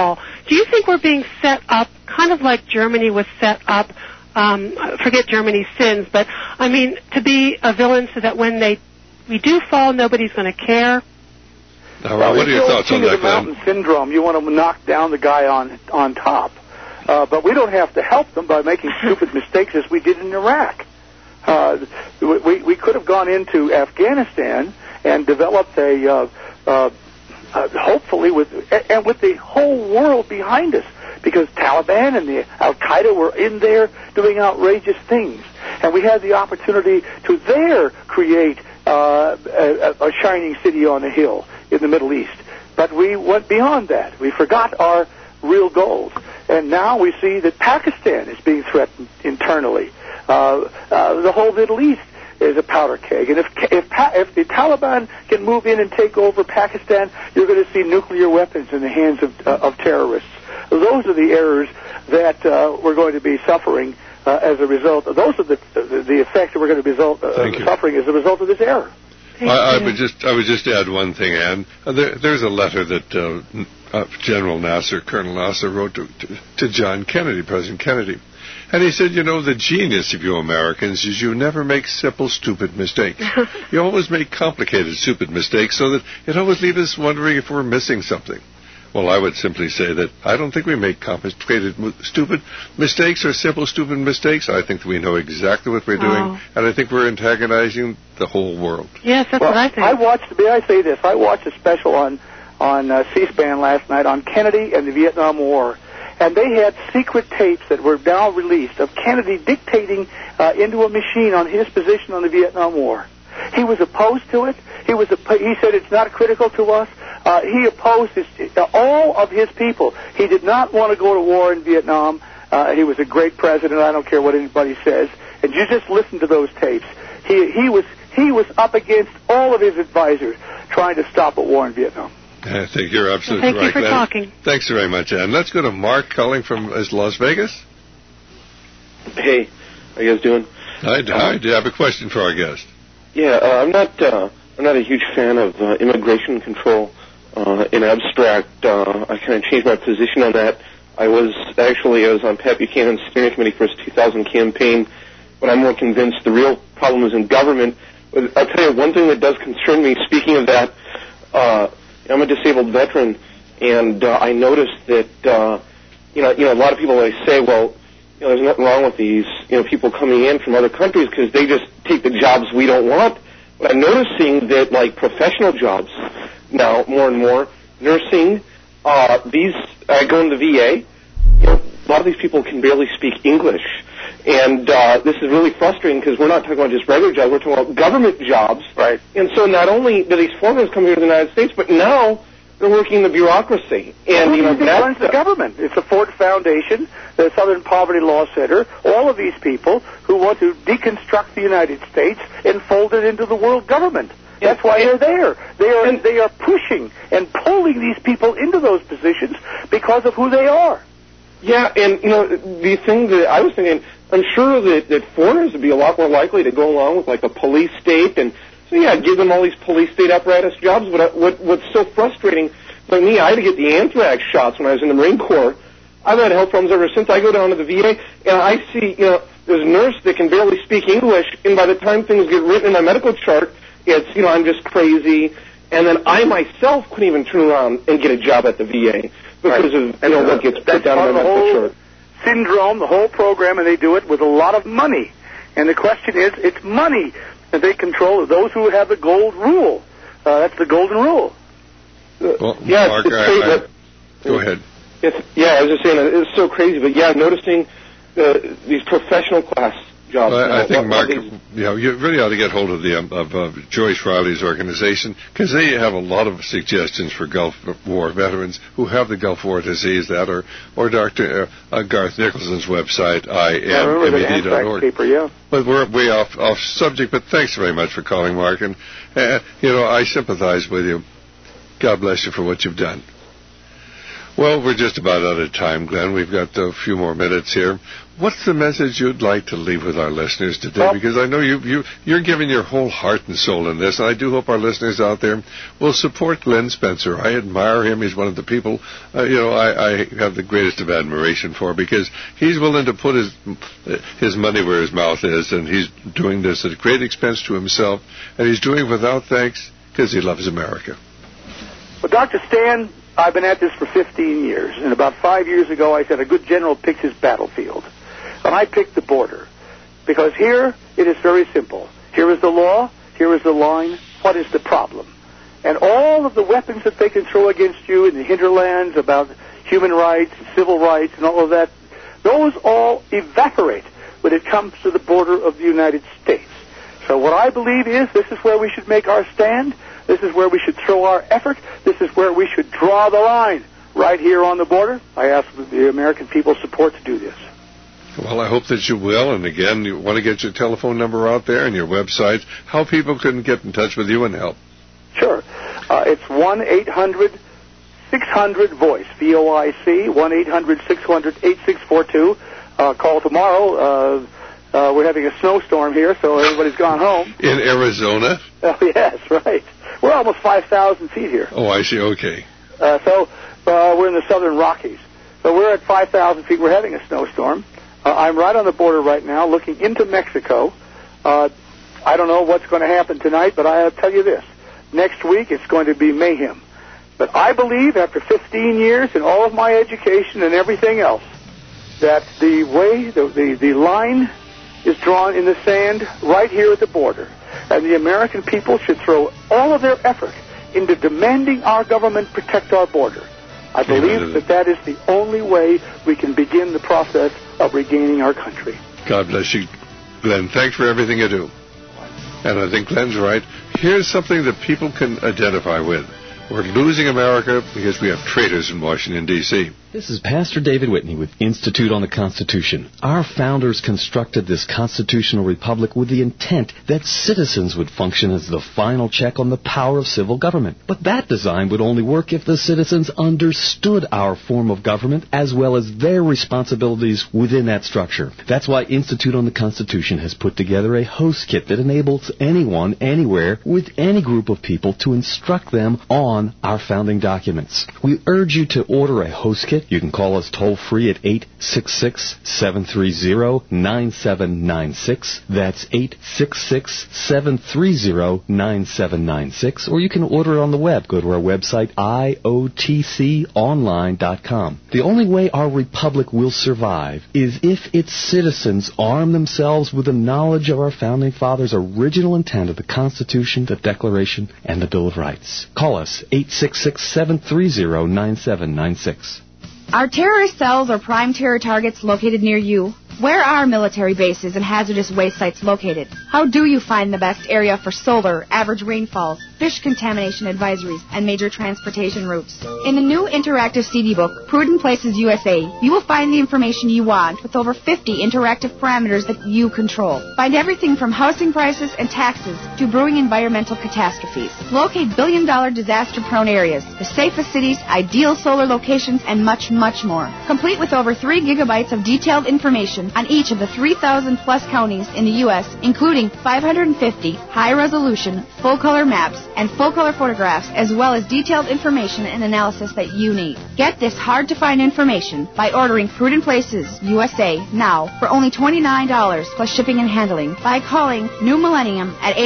Do you think we're being set up kind of like Germany was set up, forget Germany's sins, but, I mean, to be a villain so that when we do fall, nobody's going to care? All right, what are your thoughts on that, Glenn? Mountain syndrome. You want to knock down the guy on top. But we don't have to help them by making stupid mistakes as we did in Iraq. We could have gone into Afghanistan and developed hopefully with the whole world behind us, because Taliban and the Al-Qaeda were in there doing outrageous things. And we had the opportunity to there create a shining city on a hill in the Middle East. But we went beyond that. We forgot our real goals. And now we see that Pakistan is being threatened internally. The whole Middle East is a powder keg. And if the Taliban can move in and take over Pakistan, you're going to see nuclear weapons in the hands of terrorists. Those are the errors that we're going to be suffering as a result. Those are the effects that we're going to be suffering as a result of this error. I would just add one thing, Ann. There's a letter that Colonel Nasser wrote to John Kennedy, President Kennedy. And he said, the genius of you Americans is you never make simple, stupid mistakes. You always make complicated, stupid mistakes so that it always leaves us wondering if we're missing something. Well, I would simply say that I don't think we make complicated, stupid mistakes or simple, stupid mistakes. I think that we know exactly what we're doing, and I think we're antagonizing the whole world. Yes, that's what I think. I watched a special on C-SPAN last night on Kennedy and the Vietnam War. And they had secret tapes that were now released of Kennedy dictating into a machine on his position on the Vietnam War. He was opposed to it. He said it's not critical to us. He opposed all of his people. He did not want to go to war in Vietnam. He was a great president. I don't care what anybody says. And you just listen to those tapes. He was up against all of his advisors trying to stop a war in Vietnam. I think you're absolutely right. Thank you for talking. Thanks very much, Ann. Let's go to Mark calling from Las Vegas. Hey, how you guys doing? Hi. Do you have a question for our guest? Yeah, I'm not a huge fan of immigration control in abstract. I kind of changed my position on that. I was on Pat Buchanan's steering committee for his 2000 campaign, but I'm more convinced the real problem is in government. But I'll tell you one thing that does concern me. Speaking of that, I'm a disabled veteran, and I noticed that a lot of people say, well, there's nothing wrong with these people coming in from other countries because they just take the jobs we don't want. But I'm noticing that like professional jobs now more and more, nursing, I go in the VA. A lot of these people can barely speak English, and this is really frustrating because we're not talking about just regular jobs, we're talking about government jobs. Right. And so not only do these foreigners come here to the United States, but now they're working in the bureaucracy. And who runs the government? It's the Ford Foundation, the Southern Poverty Law Center, all of these people who want to deconstruct the United States and fold it into the world government. That's why they're there. They are pushing and pulling these people into those positions because of who they are. Yeah, and, the thing that I was thinking, I'm sure that foreigners would be a lot more likely to go along with, like, a police state, and so, give them all these police state apparatus jobs, but what's so frustrating, like me, I had to get the anthrax shots when I was in the Marine Corps. I've had health problems ever since. I go down to the VA, and I see, there's a nurse that can barely speak English, and by the time things get written in my medical chart, it's, I'm just crazy, and then I myself couldn't even turn around and get a job at the VA. Because of what gets put down on the medical chart. Syndrome, the whole program, and they do it with a lot of money. And the question is, it's money that they control. Those who have the gold rule. That's the golden rule. Well, yeah, Mark, go ahead. I was just saying, it's so crazy. But noticing these professional class jobs. Well, I think, Mark, you really ought to get hold of Joyce Riley's organization, because they have a lot of suggestions for Gulf War veterans who have the Gulf War disease, or Dr. Garth Nicholson's website, IMMED.org. But we're way off subject, but thanks very much for calling, Mark. And, I sympathize with you. God bless you for what you've done. Well, we're just about out of time, Glenn. We've got a few more minutes here. What's the message you'd like to leave with our listeners today? Because I know you're giving your whole heart and soul in this, and I do hope our listeners out there will support Glenn Spencer. I admire him. He's one of the people, I have the greatest of admiration for, because he's willing to put his money where his mouth is, and he's doing this at great expense to himself, and he's doing it without thanks because he loves America. Well, Dr. Stan, I've been at this for 15 years, and about 5 years ago I said a good general picks his battlefield. And I picked the border, because here it is very simple. Here is the law, here is the line, what is the problem? And all of the weapons that they can throw against you in the hinterlands about human rights, civil rights, and all of that, those all evaporate when it comes to the border of the United States. So what I believe is this is where we should make our stand. This is where we should throw our effort. This is where we should draw the line, right here on the border. I ask the American people's support to do this. Well, I hope that you will. And again, you want to get your telephone number out there and your website, how people can get in touch with you and help. Sure. It's 1-800-600-VOICE, V-O-I-C, 1-800-600-8642. Call tomorrow. We're having a snowstorm here, so everybody's gone home. In Arizona? Oh, yes, right. We're almost 5,000 feet here. Oh, I see. Okay. So we're in the southern Rockies. So we're at 5,000 feet. We're having a snowstorm. I'm right on the border right now looking into Mexico. I don't know what's going to happen tonight, but I'll tell you this. Next week it's going to be mayhem. But I believe after 15 years and all of my education and everything else that the way, the line is drawn in the sand right here at the border. And the American people should throw all of their effort into demanding our government protect our border. I believe that is the only way we can begin the process of regaining our country. God bless you, Glenn. Thanks for everything you do. And I think Glenn's right. Here's something that people can identify with. We're losing America because we have traitors in Washington, D.C. This is Pastor David Whitney with Institute on the Constitution. Our founders constructed this constitutional republic with the intent that citizens would function as the final check on the power of civil government. But that design would only work if the citizens understood our form of government as well as their responsibilities within that structure. That's why Institute on the Constitution has put together a host kit that enables anyone, anywhere, with any group of people to instruct them on our founding documents. We urge you to order a host kit. You can call us toll-free at 866-730-9796. That's 866-730-9796. Or you can order it on the web. Go to our website, iotconline.com. The only way our republic will survive is if its citizens arm themselves with the knowledge of our founding fathers' original intent of the Constitution, the Declaration, and the Bill of Rights. Call us, 866-730-9796. Are terrorist cells or prime terror targets located near you? Where are military bases and hazardous waste sites located? How do you find the best area for solar, average rainfalls, fish contamination advisories, and major transportation routes? In the new interactive CD book, Prudent Places USA, you will find the information you want with over 50 interactive parameters that you control. Find everything from housing prices and taxes to brewing environmental catastrophes. Locate billion-dollar disaster-prone areas, the safest cities, ideal solar locations, and much, much more. Complete with over 3 gigabytes of detailed information on each of the 3,000-plus counties in the U.S., including 550 high-resolution, full-color maps and full-color photographs, as well as detailed information and analysis that you need. Get this hard-to-find information by ordering Prudent Places USA now for only $29 plus shipping and handling by calling New Millennium at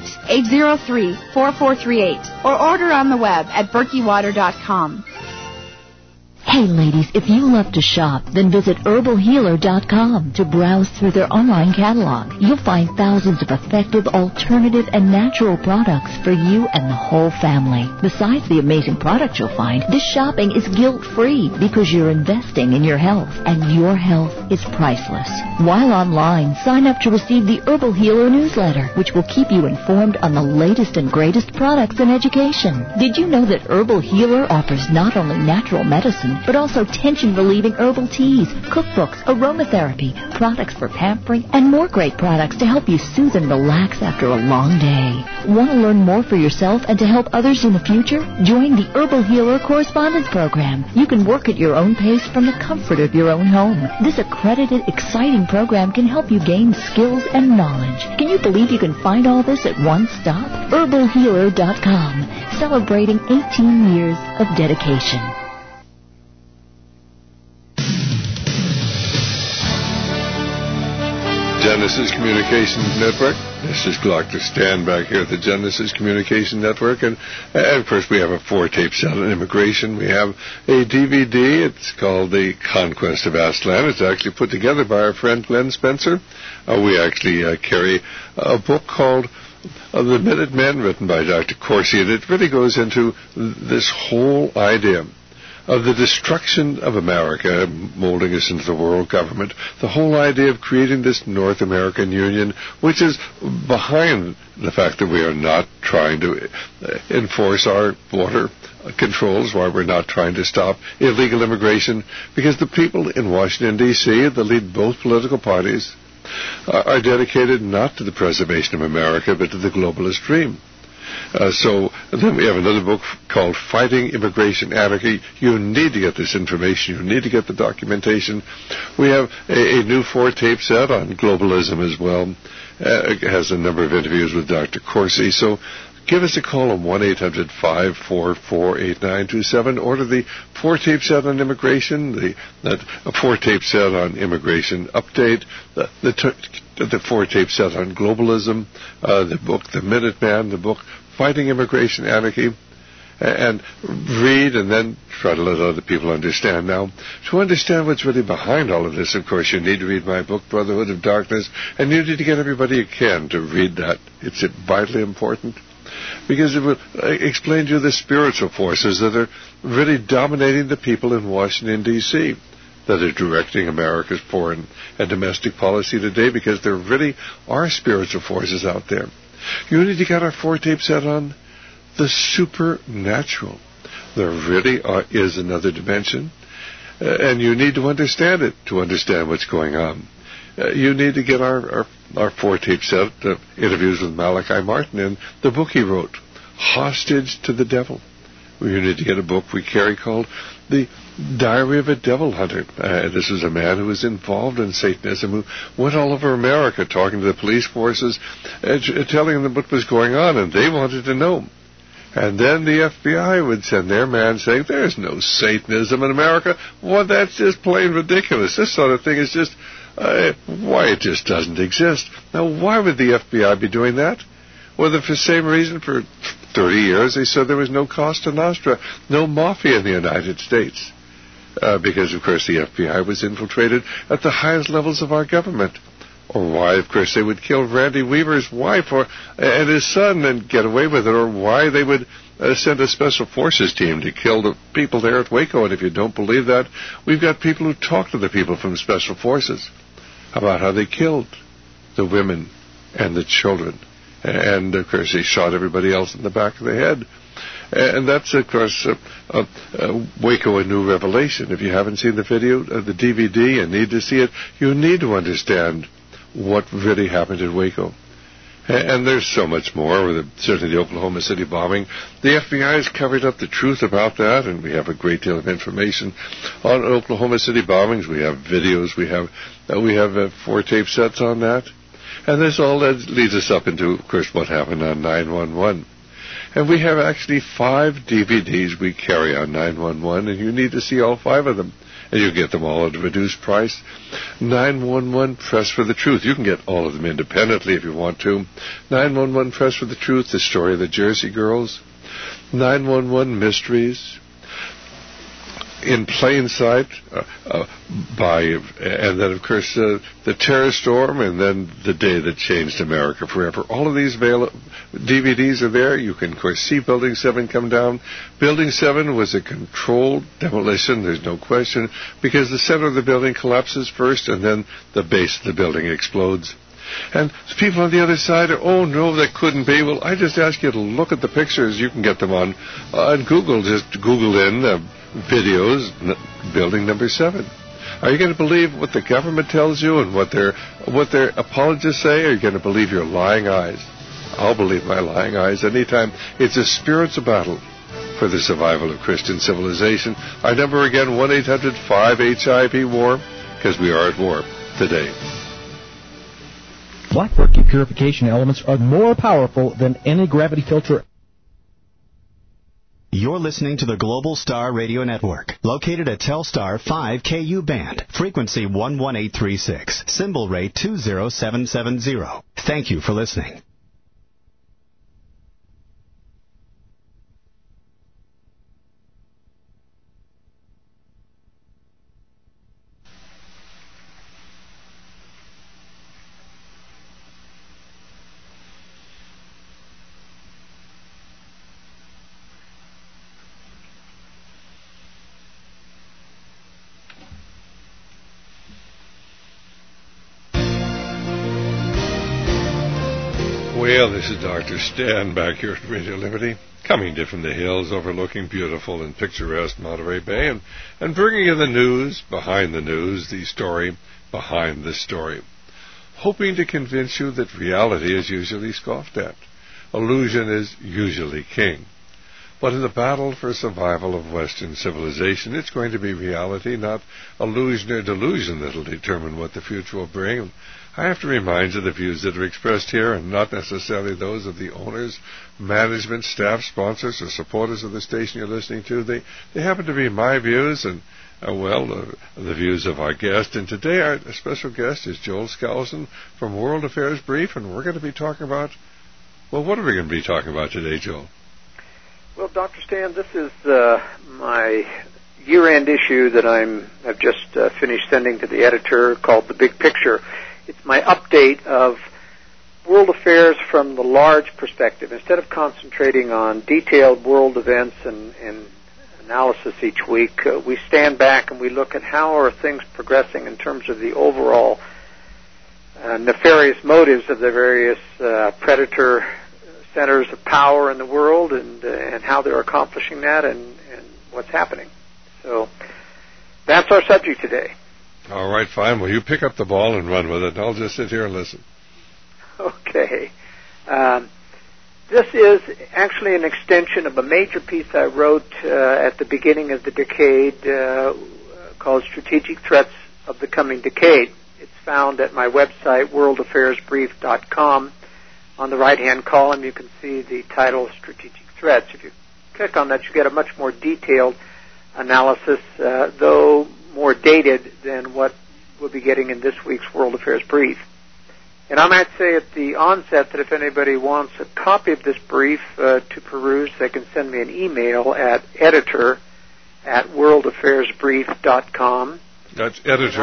888-803-4438 or order on the web at berkeywater.com. Hey ladies, if you love to shop, then visit herbalhealer.com to browse through their online catalog. You'll find thousands of effective, alternative, and natural products for you and the whole family. Besides the amazing products you'll find, this shopping is guilt-free because you're investing in your health, and your health is priceless. While online, sign up to receive the Herbal Healer newsletter, which will keep you informed on the latest and greatest products and education. Did you know that Herbal Healer offers not only natural medicine, but also tension-relieving herbal teas, cookbooks, aromatherapy, products for pampering, and more great products to help you soothe and relax after a long day. Want to learn more for yourself and to help others in the future? Join the Herbal Healer Correspondence Program. You can work at your own pace from the comfort of your own home. This accredited, exciting program can help you gain skills and knowledge. Can you believe you can find all this at one stop? HerbalHealer.com, celebrating 18 years of dedication. Genesis Communications Network. This is Dr. Stan back here at the Genesis Communication Network. And of course, we have a 4-tape set on immigration. We have a DVD. It's called The Conquest of Aztlan. It's actually put together by our friend Glenn Spencer. We actually carry a book called The Minutemen, written by Dr. Corsi. And it really goes into this whole idea of the destruction of America, molding us into the world government, the whole idea of creating this North American Union, which is behind the fact that we are not trying to enforce our border controls, why we're not trying to stop illegal immigration, because the people in Washington, D.C., that lead both political parties, are dedicated not to the preservation of America, but to the globalist dream. So then we have another book called Fighting Immigration Anarchy. You need to get this information. You need to get the documentation. We have a new 4-tape set on globalism as well. It has a number of interviews with Dr. Corsi. So give us a call on 1-800-544-8927. Order the 4-tape set on immigration, the 4-tape set on immigration update, the 4-tape set on globalism, the book The Minuteman, the book Fighting Immigration Anarchy, and read and then try to let other people understand. Now, to understand what's really behind all of this, of course, you need to read my book, Brotherhood of Darkness, and you need to get everybody you can to read that. It's vitally important, because it will explain to you the spiritual forces that are really dominating the people in Washington, D.C., that are directing America's foreign and domestic policy today, because there really are spiritual forces out there. You need to get our 4-tape set on the supernatural. There really is another dimension, and you need to understand it to understand what's going on. You need to get our 4-tape set, interviews with Malachi Martin, and the book he wrote, Hostage to the Devil. You need to get a book we carry called The Diary of a Devil Hunter. This is a man who was involved in Satanism, who went all over America talking to the police forces, telling them what was going on, and they wanted to know. And then the FBI would send their man saying, there's no Satanism in America. Well, that's just plain ridiculous. This sort of thing is just, why it just doesn't exist. Now, why would the FBI be doing that? Well, for the same reason, for 30 years, they said there was no Costa Nostra, no mafia in the United States. Because, of course, the FBI was infiltrated at the highest levels of our government. Or why, of course, they would kill Randy Weaver's wife and his son and get away with it. Or why they would send a special forces team to kill the people there at Waco. And if you don't believe that, we've got people who talk to the people from special forces about how they killed the women and the children. And, of course, they shot everybody else in the back of the head. And that's, of course, Waco, A New Revelation. If you haven't seen the video, the DVD, and need to see it, you need to understand what really happened in Waco. And there's so much more, certainly the Oklahoma City bombing. The FBI has covered up the truth about that, and we have a great deal of information on Oklahoma City bombings. We have videos. We have 4-tape sets on that. And this all leads us up into, of course, what happened on 9/11. And we have actually 5 DVDs we carry on 9/11, and you need to see all 5 of them. And you get them all at a reduced price. 911 Press for the Truth. You can get all of them independently if you want to. 911 Press for the Truth, the story of the Jersey Girls. 911 Mysteries. In Plain Sight, and then, of course, the Terror Storm, and then The Day That Changed America Forever. All of these DVDs are there. You can, of course, see Building 7 come down. Building 7 was a controlled demolition, there's no question, because the center of the building collapses first, and then the base of the building explodes. And people on the other side are, oh, no, that couldn't be. Well, I just ask you to look at the pictures. You can get them on Google. Just Google in videos, building number 7. Are you going to believe what the government tells you and what their apologists say? Or are you going to believe your lying eyes? I'll believe my lying eyes anytime. It's a spiritual battle for the survival of Christian civilization. Our number again, 1-800-5-HIP-WAR, because we are at war today. Black Berkey purification elements are more powerful than any gravity filter. You're listening to the Global Star Radio Network, located at Telstar 5 KU band, frequency 11836, symbol rate 20770. Thank you for listening. Well, this is Dr. Stan back here at Radio Liberty, coming to from the hills overlooking beautiful and picturesque Monterey Bay and bringing you the news behind the news, the story behind the story, hoping to convince you that reality is usually scoffed at. Illusion is usually king. But in the battle for survival of Western civilization, it's going to be reality, not illusion or delusion, that will determine what the future will bring. I have to remind you the views that are expressed here are not necessarily those of the owners, management, staff, sponsors, or supporters of the station you're listening to. They happen to be my views and, the views of our guest. And today our special guest is Joel Skousen from World Affairs Brief, and we're going to be talking about, what are we going to be talking about today, Joel? Well, Dr. Stan, this is my year-end issue that I've just finished sending to the editor, called The Big Picture. It's my update of world affairs from the large perspective. Instead of concentrating on detailed world events and analysis each week, we stand back and we look at how are things progressing in terms of the overall nefarious motives of the various predator centers of power in the world and how they're accomplishing that and what's happening. So that's our subject today. All right, fine. Well, you pick up the ball and run with it, and I'll just sit here and listen. Okay. This is actually an extension of a major piece I wrote at the beginning of the decade called Strategic Threats of the Coming Decade. It's found at my website, worldaffairsbrief.com. On the right-hand column, you can see the title, Strategic Threats. If you click on that, you get a much more detailed analysis, though more dated than what we'll be getting in this week's World Affairs Brief. And I might say at the onset that if anybody wants a copy of this brief to peruse, they can send me an email at editor@worldaffairsbrief.com. That's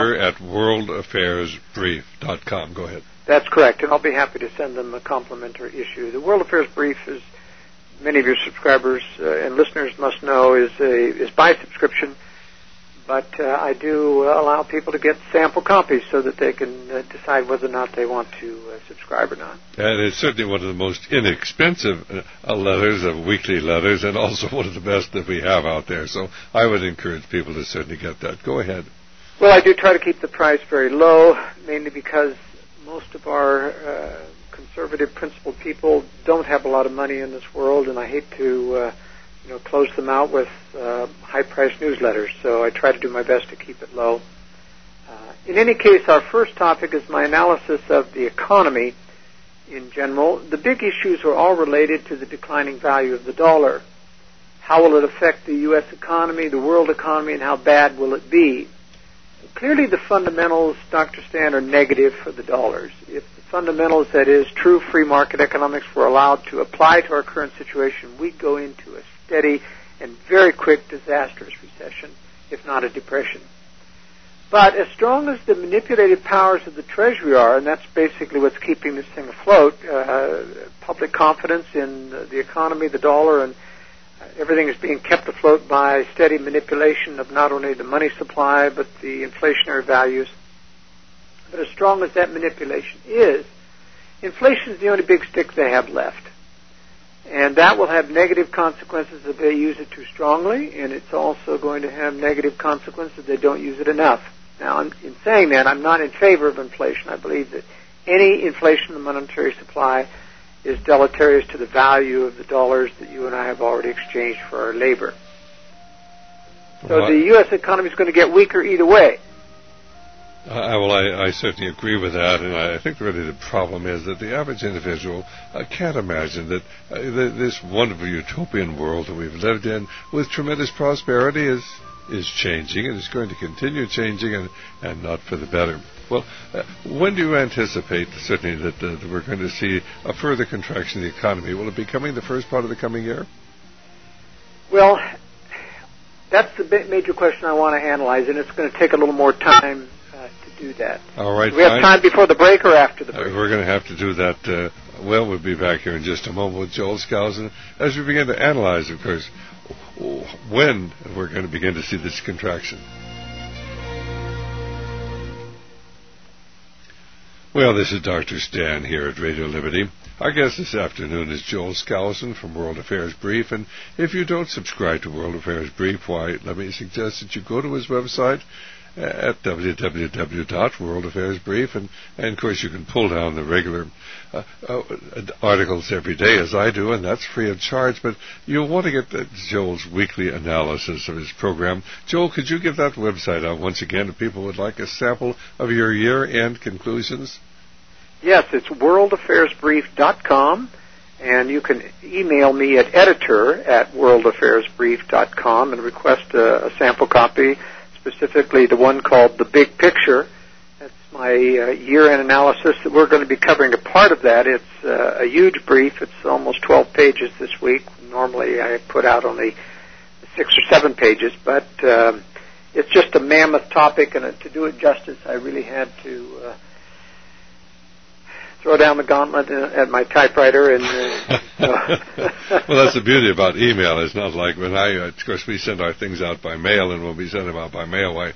editor@worldaffairsbrief.com. Go ahead. That's correct, and I'll be happy to send them a complimentary issue. The World Affairs Brief, as many of your subscribers and listeners must know, is by subscription. But I do allow people to get sample copies so that they can decide whether or not they want to subscribe or not. And it's certainly one of the most inexpensive weekly letters, and also one of the best that we have out there. So I would encourage people to certainly get that. Go ahead. Well, I do try to keep the price very low, mainly because most of our conservative, principled people don't have a lot of money in this world, and I hate to close them out with high-priced newsletters, so I try to do my best to keep it low. In any case, our first topic is my analysis of the economy in general. The big issues are all related to the declining value of the dollar. How will it affect the U.S. economy, the world economy, and how bad will it be? Clearly, the fundamentals, Dr. Stan, are negative for the dollars. If the fundamentals, that is, true free market economics, were allowed to apply to our current situation, we'd go into a steady and very quick disastrous recession, if not a depression. But as strong as the manipulated powers of the Treasury are, and that's basically what's keeping this thing afloat, public confidence in the economy, the dollar, and everything is being kept afloat by steady manipulation of not only the money supply but the inflationary values. But as strong as that manipulation is, inflation is the only big stick they have left. And that will have negative consequences if they use it too strongly, and it's also going to have negative consequences if they don't use it enough. Now, in saying that, I'm not in favor of inflation. I believe that any inflation in the monetary supply is deleterious to the value of the dollars that you and I have already exchanged for our labor. So the U.S. economy is going to get weaker either way. I certainly agree with that, and I think really the problem is that the average individual can't imagine that this wonderful utopian world that we've lived in with tremendous prosperity is changing, and it's going to continue changing, and not for the better. Well, when do you anticipate, certainly, that we're going to see a further contraction of the economy? Will it be coming the first part of the coming year? Well, that's the major question I want to analyze, and it's going to take a little more time to do that. All right. Do we have time before the break or after the break? We're going to have to do that. We'll be back here in just a moment with Joel Skousen as we begin to analyze, of course, when we're going to begin to see this contraction. Well, this is Dr. Stan here at Radio Liberty. Our guest this afternoon is Joel Skousen from World Affairs Brief, and if you don't subscribe to World Affairs Brief, why, let me suggest that you go to his website at www.worldaffairsbrief, and of course you can pull down the regular articles every day, as I do, and that's free of charge, but you'll want to get Joel's weekly analysis of his program. Joel, could you give that website out once again if people would like a sample of your year-end conclusions? Yes, it's worldaffairsbrief.com, and you can email me at editor@worldaffairsbrief.com and request a sample copy, specifically the one called The Big Picture. That's my year-end analysis that we're going to be covering a part of that. It's a huge brief. It's almost 12 pages this week. Normally I put out only 6 or 7 pages, but it's just a mammoth topic, and to do it justice, I really had to throw down the gauntlet at my typewriter. And well, that's the beauty about email. It's not like when of course, we send our things out by mail, and when we send them out by mail, why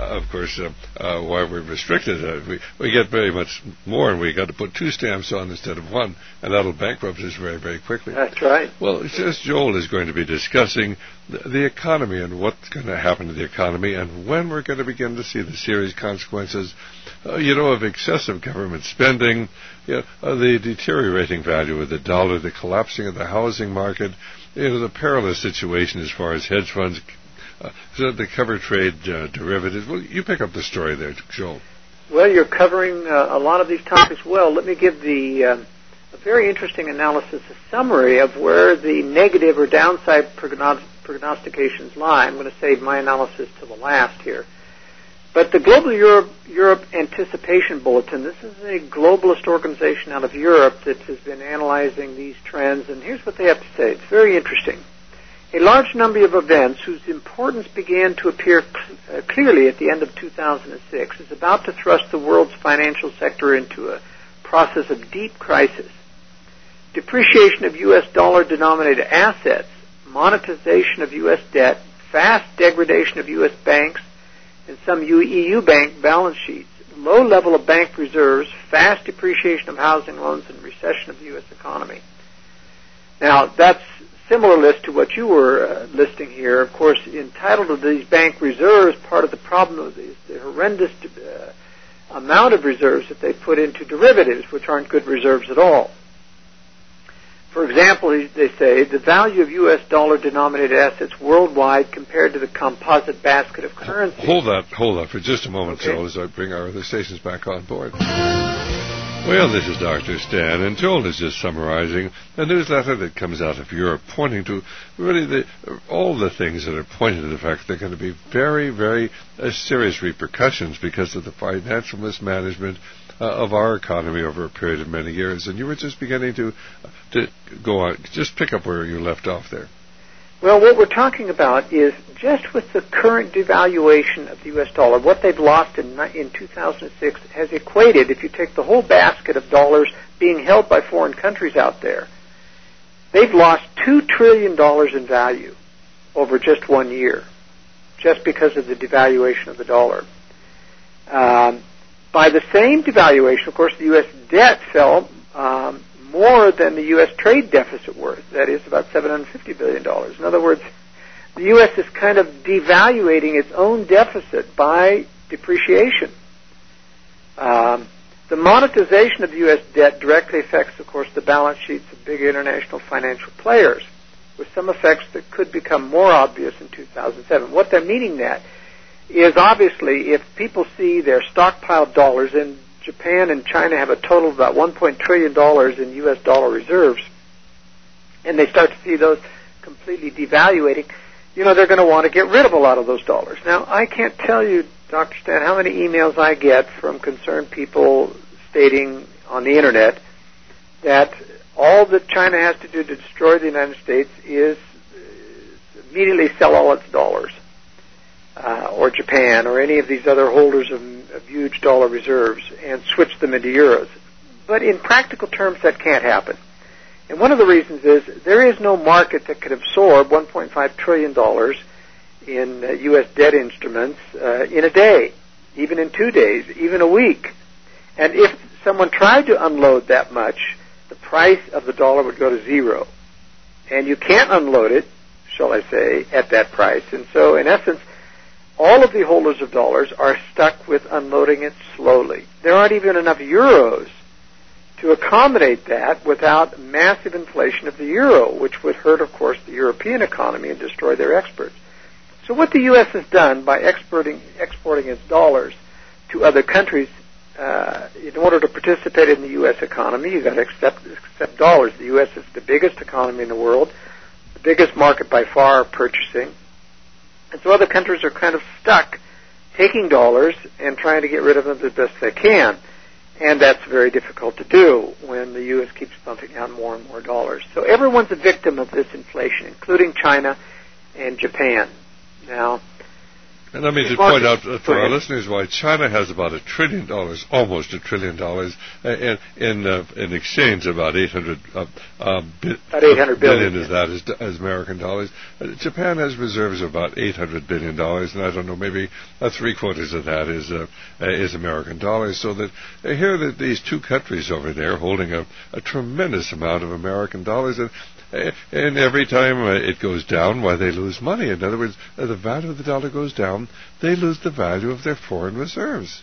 we're restricted. We get very much more, and we got to put 2 stamps on instead of 1, and that'll bankrupt us very, very quickly. That's right. Well, just Joel is going to be discussing the economy and what's going to happen to the economy, and when we're going to begin to see the serious consequences, of excessive government spending, the deteriorating value of the dollar, the collapsing of the housing market, the perilous situation as far as hedge funds, the cover trade derivatives. Well, you pick up the story there, Joel. Well, you're covering a lot of these topics well. Let me give a very interesting analysis, a summary of where the negative or downside prognostications lie. I'm going to save my analysis to the last here. But the Global Europe Anticipation Bulletin, this is a globalist organization out of Europe that has been analyzing these trends, and here's what they have to say. It's very interesting. A large number of events whose importance began to appear clearly at the end of 2006 is about to thrust the world's financial sector into a process of deep crisis. Depreciation of U.S. dollar-denominated assets, monetization of U.S. debt, fast degradation of U.S. banks, and some EU bank balance sheets, low level of bank reserves, fast depreciation of housing loans, and recession of the U.S. economy. Now, that's similar list to what you were listing here. Of course, entitled to these bank reserves, part of the problem is the horrendous amount of reserves that they put into derivatives, which aren't good reserves at all. For example, they say the value of U.S. dollar-denominated assets worldwide compared to the composite basket of currencies. Hold that for just a moment, Joel, as I bring our other stations back on board. Well, this is Dr. Stan, and Joel is just summarizing a newsletter that comes out of Europe, pointing to really all the things that are pointing to the fact that there are going to be very, very serious repercussions because of the financial mismanagement of our economy over a period of many years. And you were just beginning to go on. Just pick up where you left off there. Well, what we're talking about is just with the current devaluation of the U.S. dollar, what they've lost in 2006 has equated, if you take the whole basket of dollars being held by foreign countries out there, they've lost $2 trillion in value over just 1 year, just because of the devaluation of the dollar. By the same devaluation, of course, the U.S. debt fell more than the U.S. trade deficit worth. That is about $750 billion. In other words, the U.S. is kind of devaluating its own deficit by depreciation. The monetization of U.S. debt directly affects, of course, the balance sheets of big international financial players, with some effects that could become more obvious in 2007. What they're meaning that is, obviously, if people see their stockpiled dollars, and Japan and China have a total of about $1 trillion in U.S. dollar reserves, and they start to see those completely devaluating, they're going to want to get rid of a lot of those dollars. Now, I can't tell you, Dr. Stan, how many emails I get from concerned people stating on the Internet that all that China has to do to destroy the United States is immediately sell all its dollars, or Japan, or any of these other holders of huge dollar reserves, and switch them into euros. But in practical terms, that can't happen. And one of the reasons is there is no market that could absorb $1.5 trillion in U.S. debt instruments in a day, even in 2 days, even a week. And if someone tried to unload that much, the price of the dollar would go to zero. And you can't unload it, shall I say, at that price. And so, in essence, all of the holders of dollars are stuck with unloading it slowly. There aren't even enough euros to accommodate that without massive inflation of the euro, which would hurt, of course, the European economy and destroy their exports. So what the U.S. has done by exporting its dollars to other countries, in order to participate in the U.S. economy, you've got to accept dollars. The U.S. is the biggest economy in the world, the biggest market by far purchasing. And so other countries are kind of stuck taking dollars and trying to get rid of them as best they can. And that's very difficult to do when the U.S. keeps pumping out more and more dollars. So everyone's a victim of this inflation, including China and Japan. Now, and let me just point out for our listeners why China has about $1 trillion, almost $1 trillion, in exchange about 800 billion is that as American dollars. Japan has reserves of about $800 billion, and I don't know, maybe 3/4 of that is American dollars. So that here that these two countries over there holding a tremendous amount of American dollars, and every time it goes down, why they lose money. In other words, the value of the dollar goes down, they lose the value of their foreign reserves.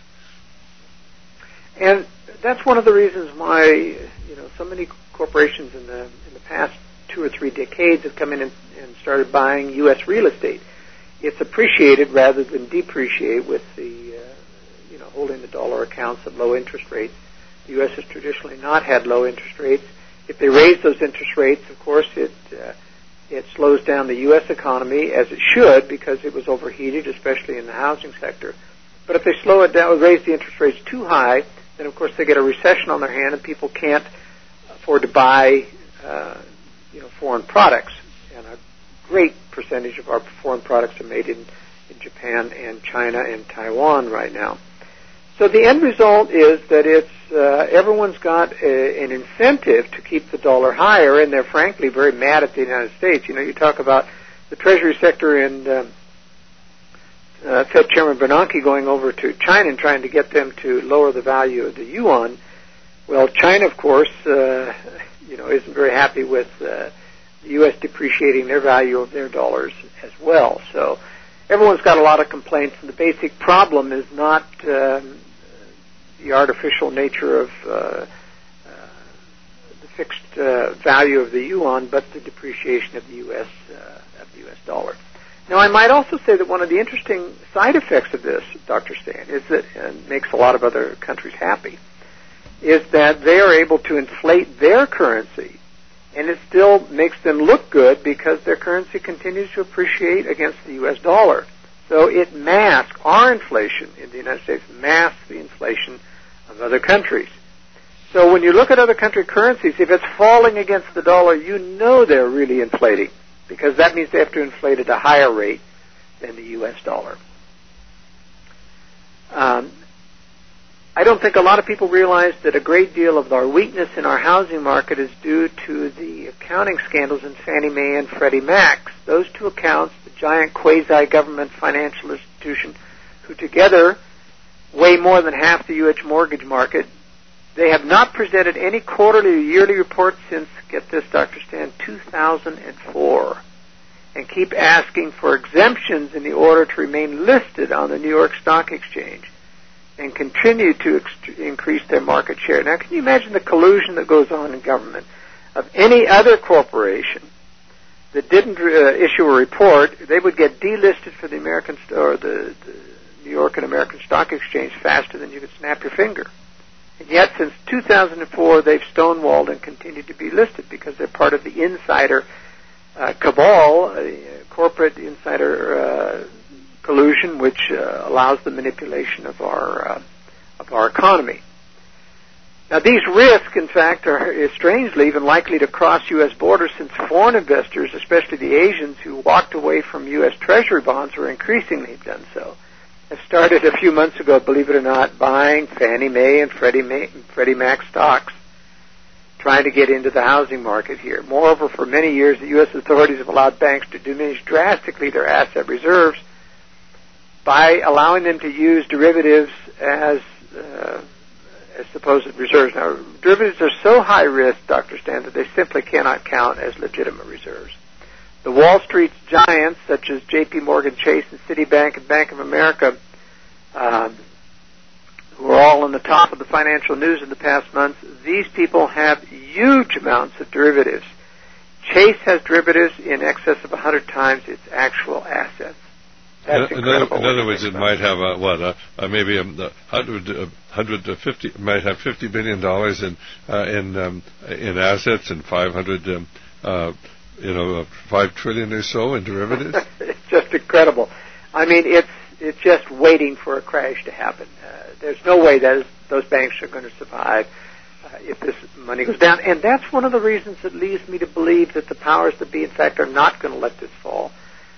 And that's one of the reasons why so many corporations in the past 2 or 3 decades have come in and started buying U.S. real estate. It's appreciated rather than depreciate with the holding the dollar accounts at low interest rates. The U.S. has traditionally not had low interest rates. If they raise those interest rates, of course, it slows down the U.S. economy, as it should, because it was overheated, especially in the housing sector. But if they slow it down, raise the interest rates too high, then, of course, they get a recession on their hand, and people can't afford to buy, foreign products. And a great percentage of our foreign products are made in Japan and China and Taiwan right now. So the end result is that everyone's got an incentive to keep the dollar higher, and they're frankly very mad at the United States. You talk about the Treasury sector and Fed Chairman Bernanke going over to China and trying to get them to lower the value of the yuan. Well, China, of course, isn't very happy with the U.S. depreciating their value of their dollars as well. So everyone's got a lot of complaints, and the basic problem is not the artificial nature of the fixed value of the yuan, but the depreciation of the U.S. dollar. Now, I might also say that one of the interesting side effects of this, Dr. Stan, is that, and makes a lot of other countries happy, is that they are able to inflate their currency, and it still makes them look good because their currency continues to appreciate against the U.S. dollar. So it masks our inflation in the United States, masks the inflation of other countries. So when you look at other country currencies, if it's falling against the dollar, they're really inflating, because that means they have to inflate at a higher rate than the U.S. dollar. I don't think a lot of people realize that a great deal of our weakness in our housing market is due to the accounting scandals in Fannie Mae and Freddie Mac. Those two accounts, the giant quasi-government financial institution, who together weigh more than half the U.S. mortgage market, They have not presented any quarterly or yearly report since, get this, Dr. Stan, 2004, and keep asking for exemptions in the order to remain listed on the New York Stock Exchange and continue to increase their market share. Now, can you imagine the collusion that goes on in government of any other corporation that didn't issue a report? They would get delisted for the American or the New York and American Stock Exchange faster than you could snap your finger. And yet, since 2004, they've stonewalled and continued to be listed because they're part of the insider cabal, corporate insider collusion, which allows the manipulation of our economy. Now, these risks, in fact, are strangely even likely to cross U.S. borders, since foreign investors, especially the Asians who walked away from U.S. Treasury bonds, or increasingly have done so, have started a few months ago, believe it or not, buying Fannie Mae and Freddie Mac stocks, trying to get into the housing market here. Moreover, for many years, the U.S. authorities have allowed banks to diminish drastically their asset reserves by allowing them to use derivatives as supposed reserves. Now, derivatives are so high risk, Dr. Stan, that they simply cannot count as legitimate reserves. The Wall Street giants, such as J.P. Morgan Chase and Citibank and Bank of America, who are all on the top of the financial news in the past months, these people have huge amounts of derivatives. Chase has derivatives in excess of 100 times its actual assets. That's incredible. In other words, it might have maybe 150, might have $50 billion in assets and 5 trillion or so in derivatives. It's just incredible. I mean, it's just waiting for a crash to happen. There's no way that those banks are going to survive if this money goes down, and that's one of the reasons that leads me to believe that the powers that be, in fact, are not going to let this fall.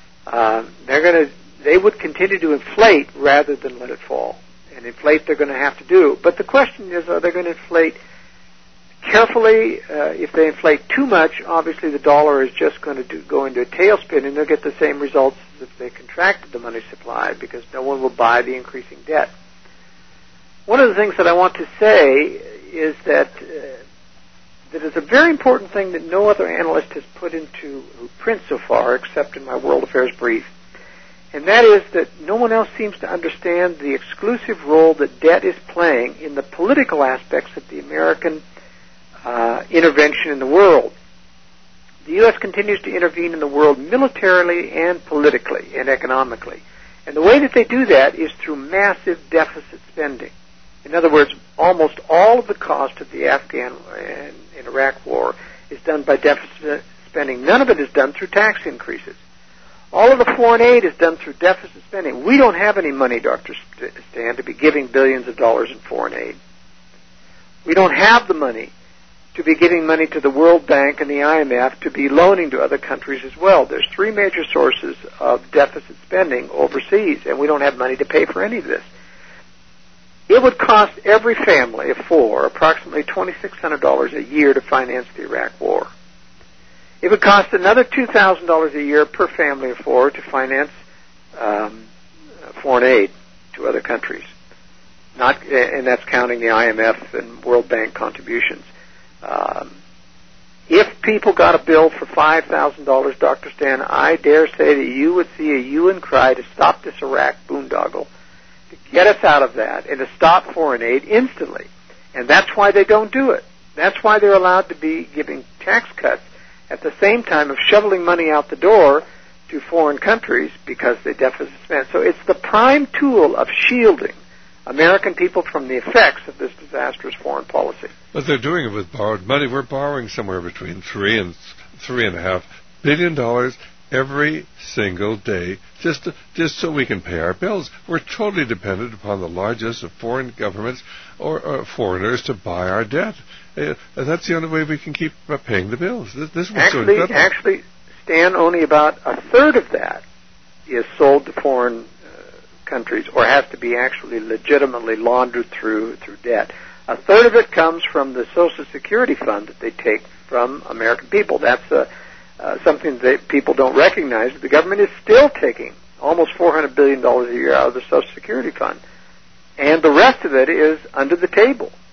They would continue to inflate rather than let it fall. And inflate they're going to have to do. But the question is, are they going to inflate carefully? If they inflate too much, obviously the dollar is just going to go into a tailspin, and they'll get the same results as if they contracted the money supply, because no one will buy the increasing debt. One of the things that I want to say is that it's a very important thing that no other analyst has put into print so far, except in my World Affairs Brief. And that is that no one else seems to understand the exclusive role that debt is playing in the political aspects of the American intervention in the world. The U.S. continues to intervene in the world militarily and politically and economically. And the way that they do that is through massive deficit spending. In other words, almost all of the cost of the Afghan and Iraq war is done by deficit spending. None of it is done through tax increases. All of the foreign aid is done through deficit spending. We don't have any money, Dr. Stan, to be giving billions of dollars in foreign aid. We don't have the money to be giving money to the World Bank and the IMF to be loaning to other countries as well. There's three major sources of deficit spending overseas, and we don't have money to pay for any of this. It would cost every family of four approximately $2,600 a year to finance the Iraq war. It would cost another $2,000 a year per family of four to finance foreign aid to other countries. And that's counting the IMF and World Bank contributions. If people got a bill for $5,000, Dr. Stan, I dare say that you would see a hue and cry to stop this Iraq boondoggle, to get us out of that, and to stop foreign aid instantly. And that's why they don't do it. That's why they're allowed to be giving tax cuts at the same time of shoveling money out the door to foreign countries because they deficit spend. So it's the prime tool of shielding American people from the effects of this disastrous foreign policy. But they're doing it with borrowed money. We're borrowing somewhere between $3 and $3.5 billion every single day just so we can pay our bills. We're totally dependent upon the largest of foreign governments or foreigners to buy our debt. That's the only way we can keep paying the bills. This was so incredible. Actually, Stan, only about a third of that is sold to foreign countries, or has to be actually legitimately laundered through debt. A third of it comes from the Social Security fund that they take from American people. That's something that people don't recognize. The government is still taking almost $400 billion a year out of the Social Security fund. And the rest of it is under the table.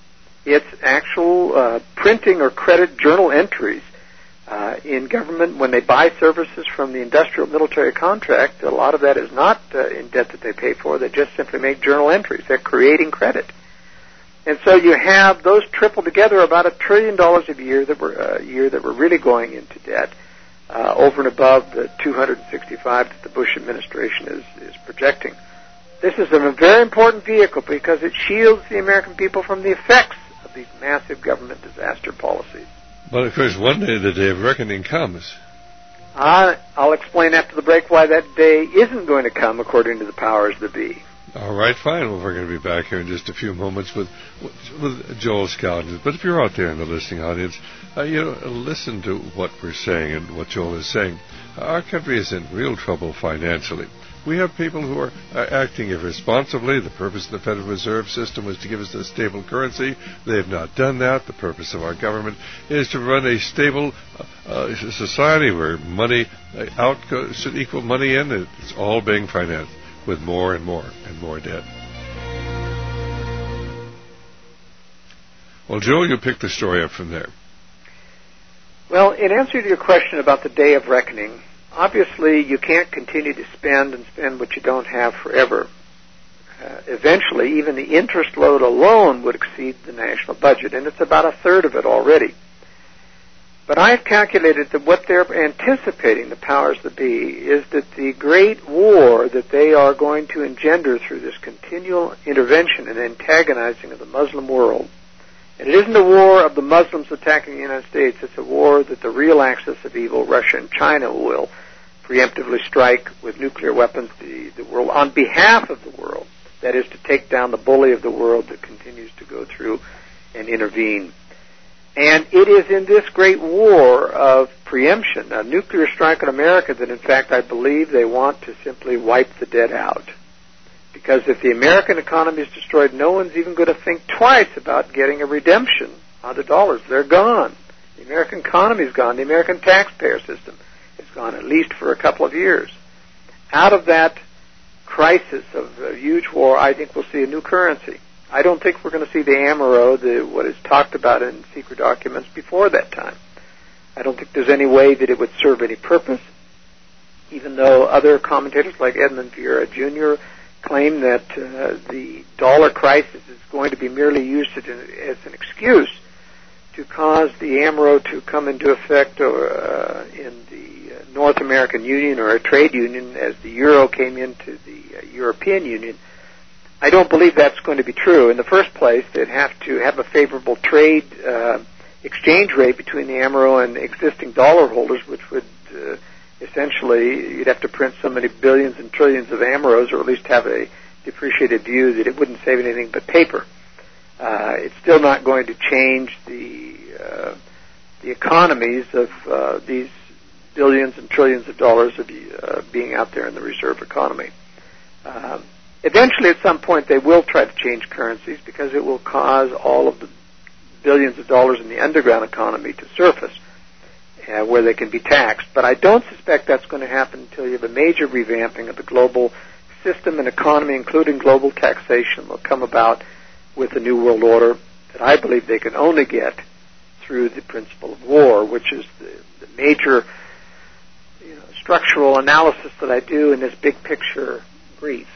It's actual printing or credit journal entries in government when they buy services from the industrial military contract. A lot of that is not in debt that they pay for. They just simply make journal entries. They're creating credit. And so you have those triple together about $1 trillion a year that were really going into debt, over and above the 265 that the Bush administration is projecting. This is a very important vehicle because it shields the American people from the effects of these massive government disaster policies. But, of course, one day the day of reckoning comes. I'll explain after the break why that day isn't going to come, according to the powers that be. All right, fine. Well, we're going to be back here in just a few moments with Joel Skousen. But if you're out there in the listening audience, listen to what we're saying and what Joel is saying. Our country is in real trouble financially. We have people who are acting irresponsibly. The purpose of the Federal Reserve System was to give us a stable currency. They have not done that. The purpose of our government is to run a stable society where money out should equal money in. It's all being financed with more and more and more debt. Well, Joel, you picked the story up from there. Well, in answer to your question about the day of reckoning, obviously you can't continue to spend what you don't have forever. Eventually, even the interest load alone would exceed the national budget, and it's about a third of it already. But I've calculated that what they're anticipating, the powers that be, is that the great war that they are going to engender through this continual intervention and antagonizing of the Muslim world, and it isn't a war of the Muslims attacking the United States, it's a war that the real axis of evil, Russia and China, will preemptively strike with nuclear weapons the world on behalf of the world. That is, to take down the bully of the world that continues to go through and intervene. And it is in this great war of preemption, a nuclear strike on America, that in fact I believe they want to simply wipe the debt out. Because if the American economy is destroyed, no one's even going to think twice about getting a redemption on the dollars. They're gone. The American economy is gone. The American taxpayer system is gone, at least for a couple of years. Out of that crisis of a huge war, I think we'll see a new currency. I don't think we're going to see the Amero, what is talked about in secret documents, before that time. I don't think there's any way that it would serve any purpose, even though other commentators like Edmund Vieira Jr. claim that the dollar crisis is going to be merely used as an excuse to cause the Amero to come into effect in the North American Union or a trade union as the euro came into the European Union. I don't believe that's going to be true. In the first place, they'd have to have a favorable trade exchange rate between the Amero and existing dollar holders, which would essentially, you'd have to print so many billions and trillions of Ameros, or at least have a depreciated view that it wouldn't save anything but paper. It's still not going to change the economies of these billions and trillions of dollars of being out there in the reserve economy. Eventually, at some point, they will try to change currencies because it will cause all of the billions of dollars in the underground economy to surface, where they can be taxed. But I don't suspect that's going to happen until you have a major revamping of the global system and economy, including global taxation, will come about with the New World Order that I believe they can only get through the principle of war, which is the major structural analysis that I do in this big picture brief.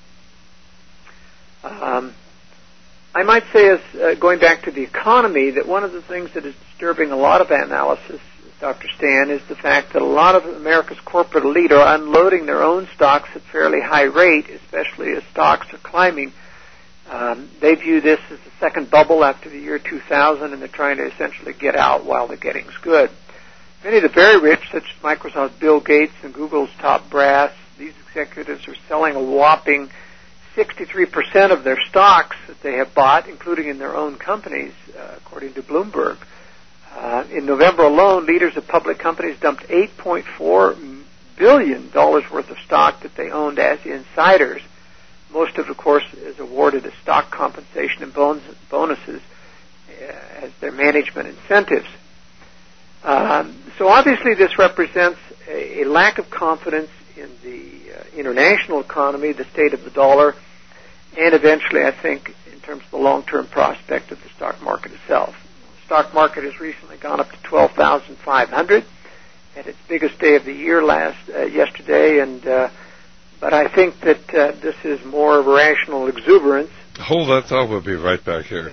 I might say, as going back to the economy, that one of the things that is disturbing a lot of analysis, Dr. Stan, is the fact that a lot of America's corporate elite are unloading their own stocks at fairly high rate, especially as stocks are climbing. They view this as the second bubble after the year 2000, and they're trying to essentially get out while the getting's good. Many of the very rich, such as Microsoft's Bill Gates and Google's top brass, these executives are selling a whopping 63% of their stocks that they have bought, including in their own companies, according to Bloomberg. In November alone, leaders of public companies dumped $8.4 billion worth of stock that they owned as insiders. Most of course, is awarded as stock compensation and bonuses as their management incentives. So obviously this represents a lack of confidence in the international economy, the state of the dollar, and eventually, I think, in terms of the long-term prospect of the stock market itself. The stock market has recently gone up to 12,500 at its biggest day of the year yesterday, but I think that this is more of a rational exuberance. Hold that thought. We'll be right back here.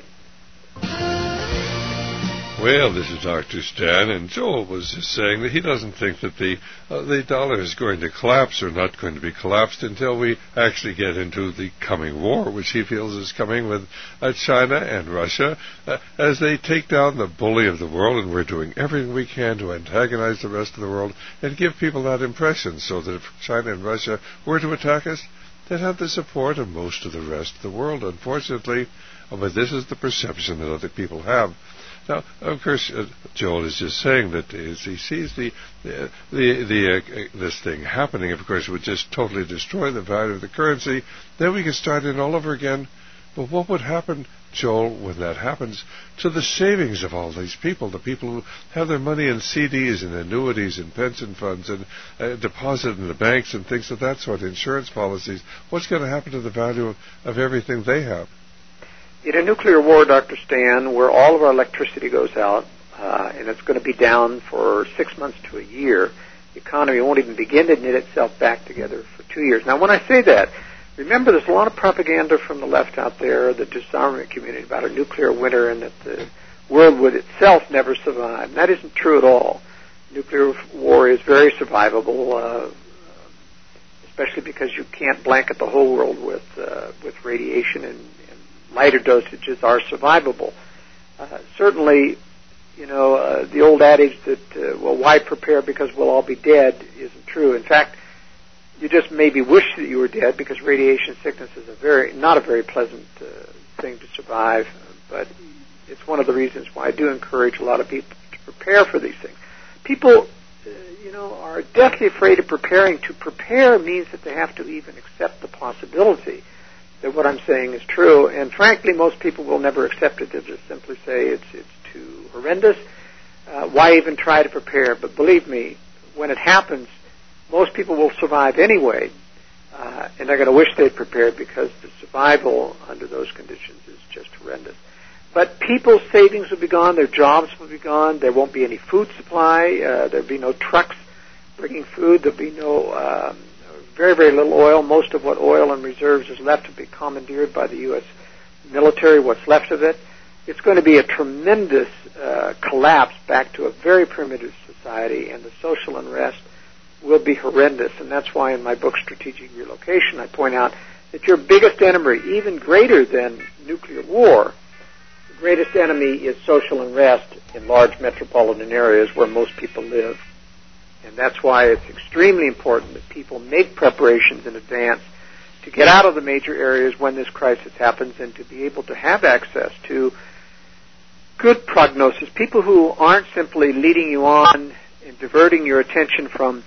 Well, this is Dr. Stan, and Joel was just saying that he doesn't think that the dollar is going to collapse or not going to be collapsed until we actually get into the coming war, which he feels is coming with China and Russia, as they take down the bully of the world, and we're doing everything we can to antagonize the rest of the world and give people that impression, so that if China and Russia were to attack us, they'd have the support of most of the rest of the world, unfortunately. But this is the perception that other people have. Now, of course, Joel is just saying that as he sees this thing happening, of course, it would just totally destroy the value of the currency. Then we can start in all over again. But what would happen, Joel, when that happens to the savings of all these people, the people who have their money in CDs and annuities and pension funds and deposit in the banks and things of that sort, insurance policies? What's going to happen to the value of everything they have? In a nuclear war, Dr. Stan, where all of our electricity goes out, and it's going to be down for 6 months to a year, the economy won't even begin to knit itself back together for 2 years. Now, when I say that, remember there's a lot of propaganda from the left out there, the disarmament community, about a nuclear winter and that the world would itself never survive. And that isn't true at all. Nuclear war is very survivable, especially because you can't blanket the whole world with radiation, and lighter dosages are survivable. Certainly, the old adage that, well, why prepare because we'll all be dead isn't true. In fact, you just maybe wish that you were dead, because radiation sickness is not a very pleasant thing to survive, but it's one of the reasons why I do encourage a lot of people to prepare for these things. People, are deathly afraid of preparing. To prepare means that they have to even accept the possibility that what I'm saying is true, and frankly, most people will never accept it. They'll just simply say it's too horrendous. Why even try to prepare? But believe me, when it happens, most people will survive anyway, and they're going to wish they'd prepared, because the survival under those conditions is just horrendous. But people's savings will be gone, their jobs will be gone, there won't be any food supply, there'll be no trucks bringing food, there'll be no very, very little oil. Most of what oil and reserves is left to be commandeered by the U.S. military, what's left of it. It's going to be a tremendous collapse back to a very primitive society, and the social unrest will be horrendous. And that's why in my book, Strategic Relocation, I point out that your biggest enemy, even greater than nuclear war, the greatest enemy is social unrest in large metropolitan areas where most people live. And that's why it's extremely important that people make preparations in advance to get out of the major areas when this crisis happens, and to be able to have access to good prognosis, people who aren't simply leading you on and diverting your attention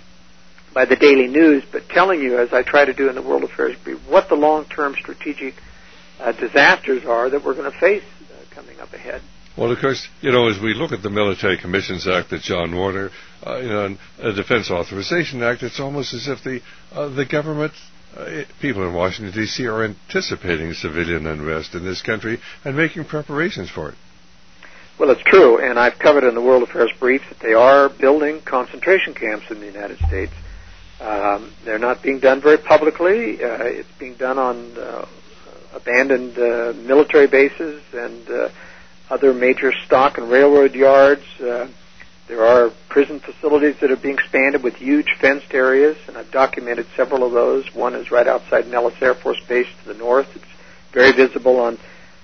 by the daily news, but telling you, as I try to do in the World Affairs Brief, what the long-term strategic disasters are that we're going to face coming up ahead. Well, of course, as we look at the Military Commissions Act that John Warner, and the Defense Authorization Act, it's almost as if the government, people in Washington, D.C., are anticipating civilian unrest in this country and making preparations for it. Well, it's true, and I've covered in the World Affairs Brief that they are building concentration camps in the United States. They're not being done very publicly. It's being done on abandoned military bases and other major stock and railroad yards. There are prison facilities that are being expanded with huge fenced areas, and I've documented several of those. One is right outside Nellis Air Force Base to the north. It's very visible on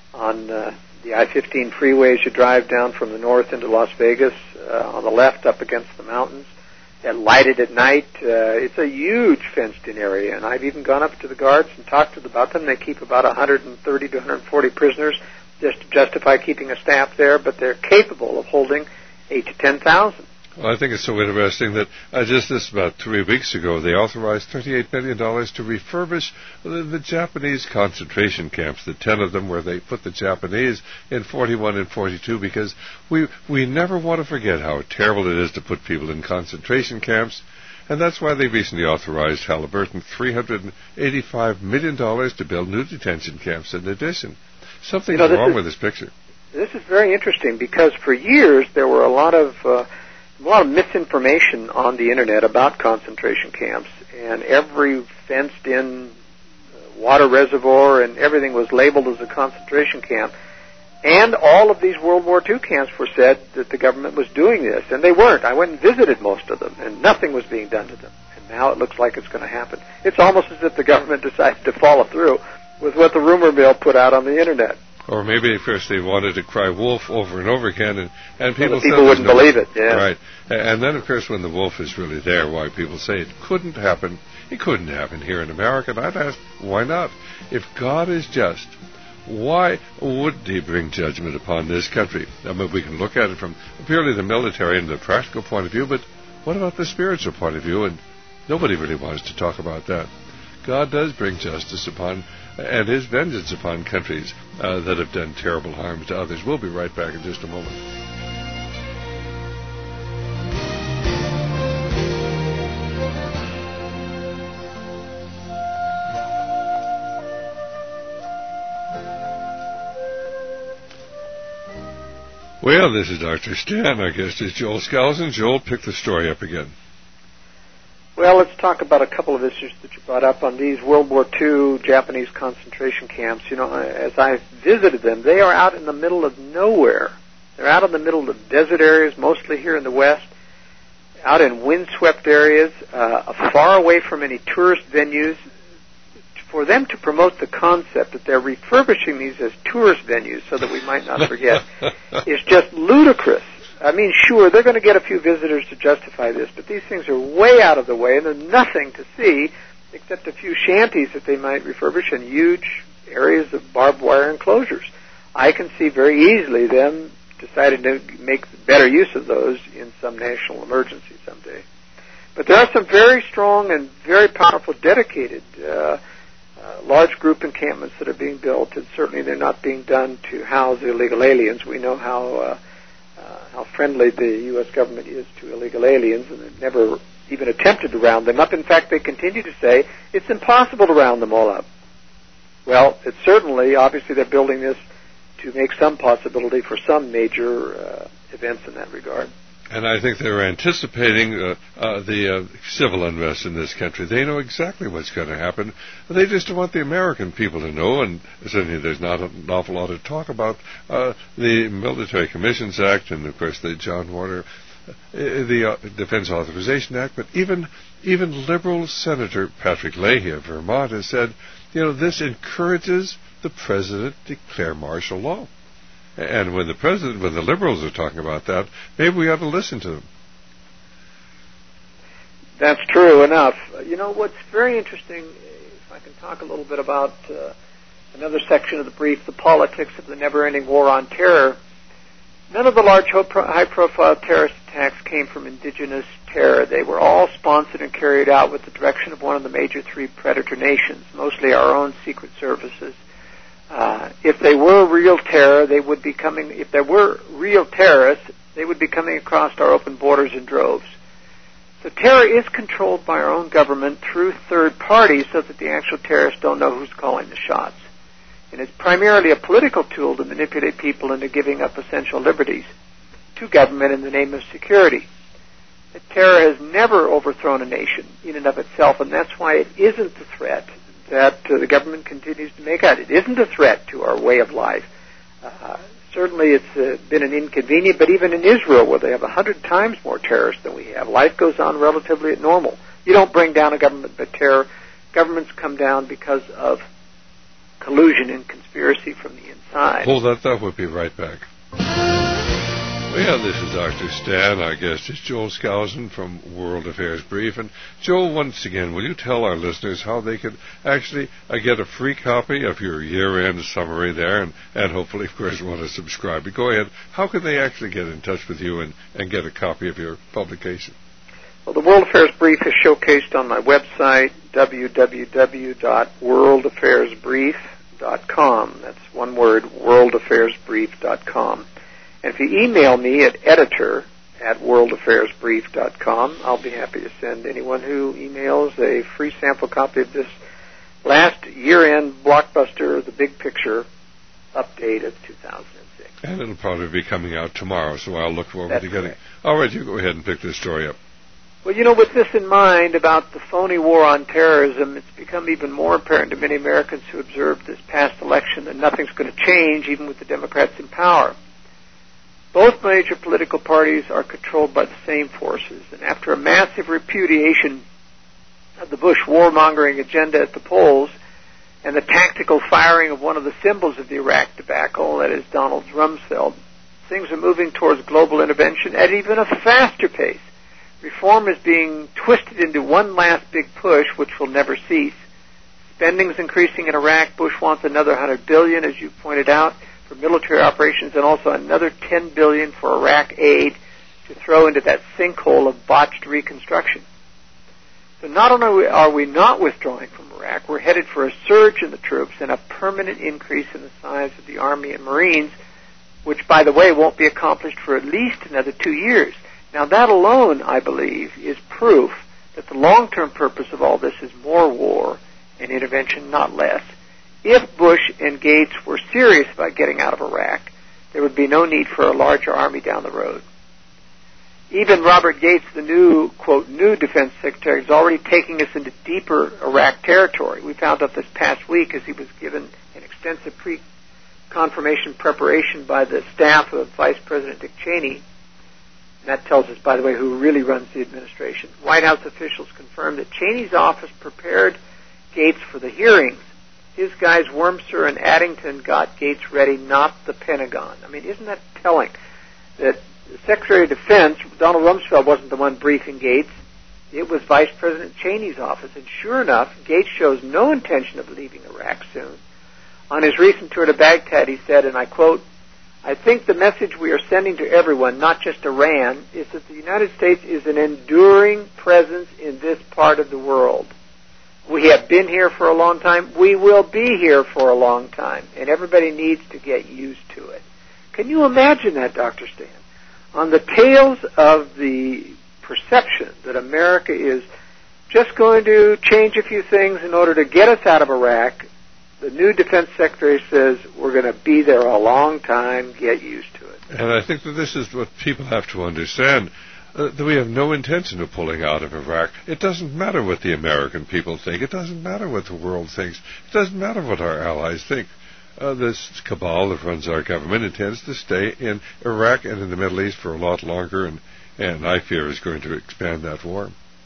the I-15 freeway as you drive down from the north into Las Vegas, on the left up against the mountains. They're lighted at night. It's a huge fenced-in area, and I've even gone up to the guards and talked to them about them. They keep about 130 to 140 prisoners just to justify keeping a staff there, but they're capable of holding 8,000 to 10,000. Well, I think it's so interesting that just about 3 weeks ago, they authorized $38 million to refurbish the Japanese concentration camps, the 10 of them where they put the Japanese in 41 and 42, because we never want to forget how terrible it is to put people in concentration camps. And that's why they recently authorized Halliburton $385 million to build new detention camps in addition. Something's wrong with this picture. This is very interesting because for years there were a lot of misinformation on the internet about concentration camps, and every fenced-in water reservoir and everything was labeled as a concentration camp. And all of these World War II camps were said that the government was doing this, and they weren't. I went and visited most of them, and nothing was being done to them. And now it looks like it's going to happen. It's almost as if the government decided to follow through with what the rumor mill put out on the internet. Or maybe at first they wanted to cry wolf over and over again, and people wouldn't believe it. Yeah. Right. And then, of course, when the wolf is really there, why people say it couldn't happen. It couldn't happen here in America. And I'd ask, why not? If God is just, why would he bring judgment upon this country? I mean, we can look at it from purely the military and the practical point of view, but what about the spiritual point of view? And nobody really wants to talk about that. God does bring justice upon and his vengeance upon countries that have done terrible harm to others. We'll be right back in just a moment. Well, this is Dr. Stan. Our guest is Joel Skousen. Joel, pick the story up again. Well, let's talk about a couple of issues that you brought up on these World War II Japanese concentration camps. You know, as I visited them, they are out in the middle of nowhere. They're out in the middle of desert areas, mostly here in the West, out in windswept areas, far away from any tourist venues. For them to promote the concept that they're refurbishing these as tourist venues so that we might not forget is just ludicrous. I mean, sure, they're going to get a few visitors to justify this, but these things are way out of the way, and there's nothing to see except a few shanties that they might refurbish and huge areas of barbed wire enclosures. I can see very easily them deciding to make better use of those in some national emergency someday. But there are some very strong and very powerful, dedicated large group encampments that are being built, and certainly they're not being done to house illegal aliens. We know how friendly the U.S. government is to illegal aliens, and they've never even attempted to round them up. In fact, they continue to say it's impossible to round them all up. Well, it's certainly, obviously, they're building this to make some possibility for some major events in that regard. And I think they're anticipating the civil unrest in this country. They know exactly what's going to happen. They just don't want the American people to know, and certainly there's not an awful lot of talk about the Military Commissions Act and, of course, the John Warner, the Defense Authorization Act. But even Liberal Senator Patrick Leahy of Vermont has said, you know, this encourages the president to declare martial law. And when the Liberals are talking about that, maybe we ought to listen to them. That's true enough. You know, what's very interesting, if I can talk a little bit about another section of the brief, the politics of the never-ending war on terror. None of the large high-profile terrorist attacks came from indigenous terror. They were all sponsored and carried out with the direction of one of the major three predator nations, mostly our own secret services. If they were real terror, they would be coming. If there were real terrorists, they would be coming across our open borders in droves. So terror is controlled by our own government through third parties, so that the actual terrorists don't know who's calling the shots. And it's primarily a political tool to manipulate people into giving up essential liberties to government in the name of security. The terror has never overthrown a nation in and of itself, and that's why it isn't the threat that the government continues to make out. It isn't a threat to our way of life. Certainly it's been an inconvenience, but even in Israel, where they have 100 times more terrorists than we have, life goes on relatively normal. You don't bring down a government by terror. Governments come down because of collusion and conspiracy from the inside. Hold that thought. We'll be right back. Well, this is Dr. Stan. Our guest is Joel Skousen from World Affairs Brief. And Joel, once again, will you tell our listeners how they could actually get a free copy of your year-end summary there, and hopefully, of course, want to subscribe? But go ahead. How can they actually get in touch with you and get a copy of your publication? Well, the World Affairs Brief is showcased on my website, www.worldaffairsbrief.com. That's one word, worldaffairsbrief.com. And if you email me at editor at worldaffairsbrief.com. I'll be happy to send anyone who emails a free sample copy of this last year-end blockbuster, The Big Picture update of 2006. And it'll probably be coming out tomorrow, so I'll look forward to getting it. All right, you go ahead and pick this story up. Well, with this in mind about the phony war on terrorism, it's become even more apparent to many Americans who observed this past election that nothing's going to change, even with the Democrats in power. Both major political parties are controlled by the same forces, and after a massive repudiation of the Bush warmongering agenda at the polls and the tactical firing of one of the symbols of the Iraq debacle, that is Donald Rumsfeld, things are moving towards global intervention at even a faster pace. Reform is being twisted into one last big push, which will never cease. Spending's increasing in Iraq. Bush wants another $100 billion, as you pointed out, for military operations, and also another $10 billion for Iraq aid to throw into that sinkhole of botched reconstruction. So not only are we not withdrawing from Iraq, we're headed for a surge in the troops and a permanent increase in the size of the Army and Marines, which, by the way, won't be accomplished for at least another 2 years. Now, that alone, I believe, is proof that the long-term purpose of all this is more war and intervention, not less. If Bush and Gates were serious about getting out of Iraq, there would be no need for a larger army down the road. Even Robert Gates, the new, quote, new defense secretary, is already taking us into deeper Iraq territory. We found out this past week as he was given an extensive pre-confirmation preparation by the staff of Vice President Dick Cheney. That tells us, by the way, who really runs the administration. White House officials confirmed that Cheney's office prepared Gates for the hearings. His guys, Wormser and Addington, got Gates ready, not the Pentagon. I mean, isn't that telling? That the Secretary of Defense, Donald Rumsfeld, wasn't the one briefing Gates. It was Vice President Cheney's office. And sure enough, Gates shows no intention of leaving Iraq soon. On his recent tour to Baghdad, he said, and I quote, "I think the message we are sending to everyone, not just Iran, is that the United States is an enduring presence in this part of the world. We have been here for a long time. We will be here for a long time. And everybody needs to get used to it." Can you imagine that, Dr. Stan? On the tails of the perception that America is just going to change a few things in order to get us out of Iraq, the new defense secretary says we're going to be there a long time, get used to it. And I think that this is what people have to understand, that we have no intention of pulling out of Iraq. It doesn't matter what the American people think. It doesn't matter what the world thinks. It doesn't matter what our allies think. This cabal that runs our government intends to stay in Iraq and in the Middle East for a lot longer, and I fear is going to expand that war.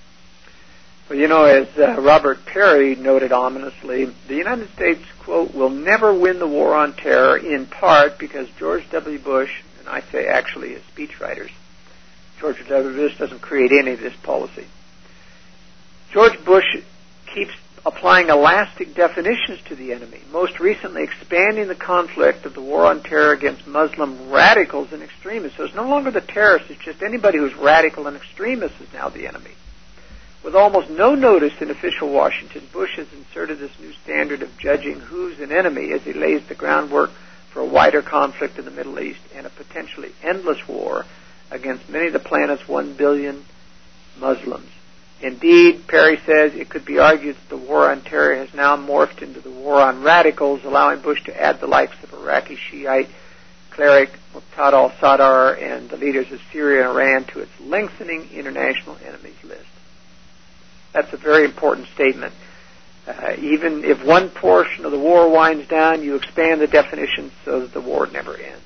Well, as Robert Perry noted ominously, the United States, quote, will never win the war on terror, in part because George W. Bush, and I say actually his speechwriters, George W. Bush doesn't create any of this policy. George Bush keeps applying elastic definitions to the enemy, most recently expanding the conflict of the war on terror against Muslim radicals and extremists. So it's no longer the terrorists, it's just anybody who's radical and extremist is now the enemy. With almost no notice in official Washington, Bush has inserted this new standard of judging who's an enemy as he lays the groundwork for a wider conflict in the Middle East and a potentially endless war against many of the planet's 1 billion Muslims. Indeed, Perry says it could be argued that the war on terror has now morphed into the war on radicals, allowing Bush to add the likes of Iraqi Shiite cleric Muqtada al-Sadr and the leaders of Syria and Iran to its lengthening international enemies list. That's a very important statement. Even if one portion of the war winds down, you expand the definition so that the war never ends.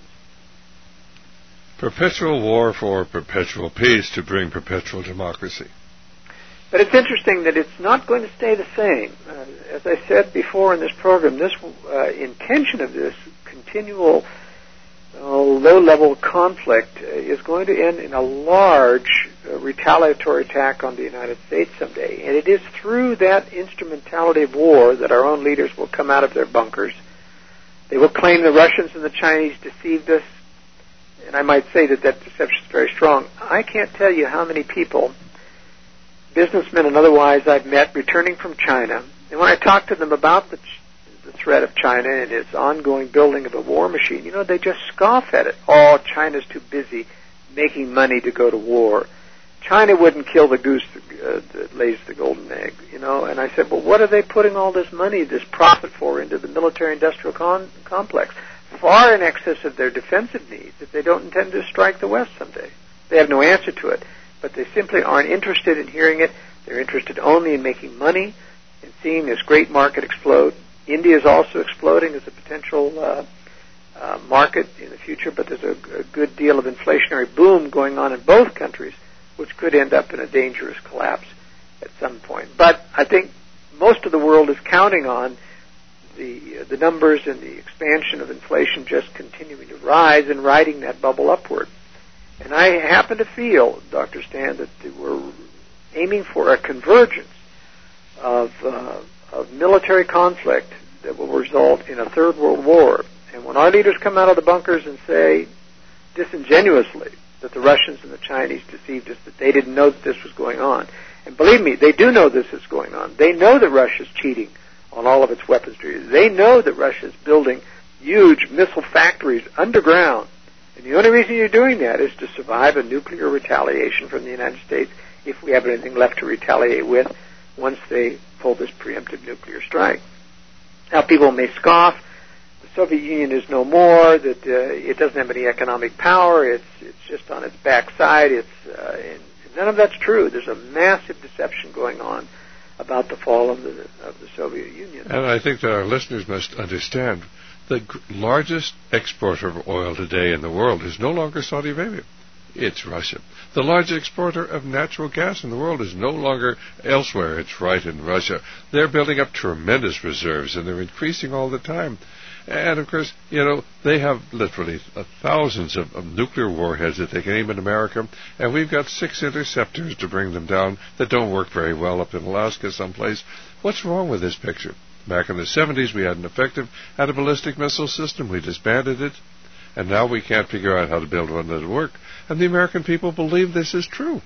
Perpetual war for perpetual peace to bring perpetual democracy. But it's interesting that it's not going to stay the same. As I said before in this program, this intention of this continual low-level conflict is going to end in a large retaliatory attack on the United States someday. And it is through that instrumentality of war that our own leaders will come out of their bunkers. They will claim the Russians and the Chinese deceived us. And I might say that deception is very strong. I can't tell you how many people, businessmen and otherwise, I've met returning from China. And when I talk to them about the threat of China and its ongoing building of a war machine, they just scoff at it. Oh, China's too busy. making money to go to war. China wouldn't kill the goose that lays the golden egg, you know. And I said, well, what are they putting all this money, this profit for, into the military-industrial complex? Far in excess of their defensive needs if they don't intend to strike the West someday. They have no answer to it, but they simply aren't interested in hearing it. They're interested only in making money and seeing this great market explode. India is also exploding as a potential market in the future, but there's a good deal of inflationary boom going on in both countries, which could end up in a dangerous collapse at some point. But I think most of the world is counting on the numbers and the expansion of inflation just continuing to rise and riding that bubble upward. And I happen to feel, Dr. Stan, that we're aiming for a convergence of military conflict that will result in a third world war. And when our leaders come out of the bunkers and say disingenuously that the Russians and the Chinese deceived us, that they didn't know that this was going on. And believe me, they do know this is going on. They know that Russia's cheating on all of its weaponry. They know that Russia's building huge missile factories underground. And the only reason you're doing that is to survive a nuclear retaliation from the United States, if we have anything left to retaliate with once they pull this preemptive nuclear strike. Now, people may scoff. The Soviet Union is no more, that it doesn't have any economic power, it's just on its backside. And none of that's true. There's a massive deception going on about the fall of the Soviet Union. And I think that our listeners must understand the largest exporter of oil today in the world is no longer Saudi Arabia. It's Russia. The largest exporter of natural gas in the world is no longer elsewhere. It's right in Russia. They're building up tremendous reserves, and they're increasing all the time. And, of course, you know, they have literally thousands of nuclear warheads that they can aim at America, and we've got 6 interceptors to bring them down that don't work very well up in Alaska someplace. What's wrong with this picture? Back in the 70s, we had an effective ballistic missile system. We disbanded it, and now we can't figure out how to build one that will work. And the American people believe this is true.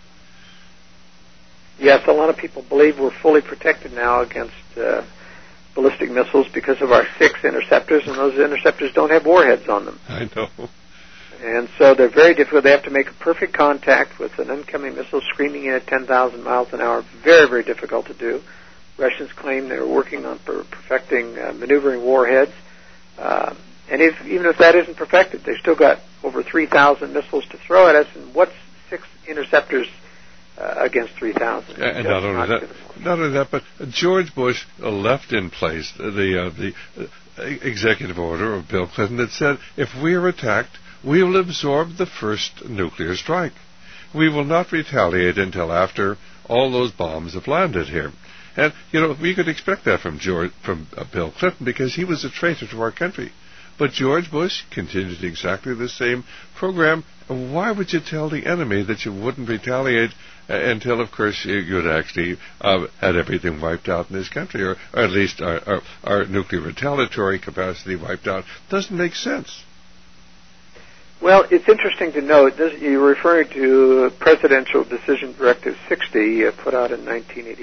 Yes, a lot of people believe we're fully protected now against ballistic missiles because of our 6 interceptors, and those interceptors don't have warheads on them. I know. And so they're very difficult. They have to make a perfect contact with an incoming missile screaming in at 10,000 miles an hour. Very, very difficult to do. Russians claim they're working on perfecting maneuvering warheads. And even if that isn't perfected, they've still got over 3,000 missiles to throw at us, and what's 6 interceptors against 3,000? And not only that, but George Bush left in place the executive order of Bill Clinton that said, if we are attacked, we will absorb the first nuclear strike. We will not retaliate until after all those bombs have landed here. And, you know, we could expect that from Bill Clinton, because he was a traitor to our country. But George Bush continued exactly the same program. Why would you tell the enemy that you wouldn't retaliate until, of course, you'd actually had everything wiped out in this country, or at least our nuclear retaliatory capacity wiped out? Doesn't make sense. Well, it's interesting to note, you're referring to Presidential Decision Directive 60 put out in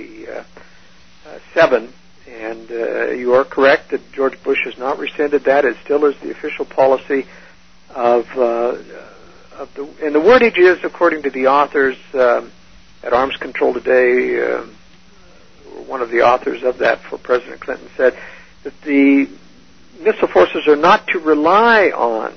1987. And you are correct that George Bush has not rescinded that. It still is the official policy of and the wordage is, according to the authors at Arms Control Today, one of the authors of that for President Clinton said that the missile forces are not to rely on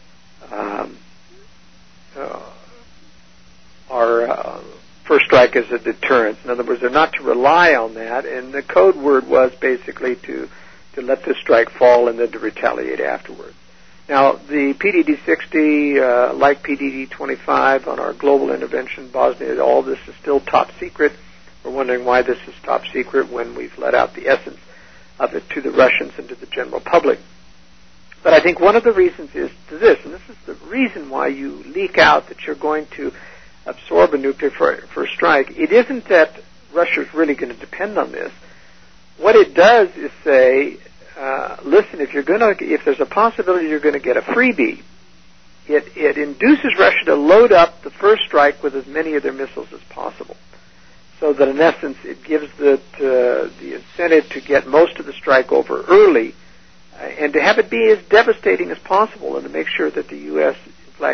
our first strike as a deterrent. In other words, they're not to rely on that, and the code word was basically to let the strike fall and then to retaliate afterwards. Now, the PDD-60, like PDD-25 on our global intervention, Bosnia, all this is still top secret. We're wondering why this is top secret when we've let out the essence of it to the Russians and to the general public. But I think one of the reasons is to this, and this is the reason why you leak out that you're going to absorb a nuclear first strike. It isn't that Russia's really going to depend on this. What it does is say, listen, if there's a possibility you're going to get a freebie, it induces Russia to load up the first strike with as many of their missiles as possible, so that in essence it gives the incentive to get most of the strike over early, and to have it be as devastating as possible, and to make sure that the U.S. in fact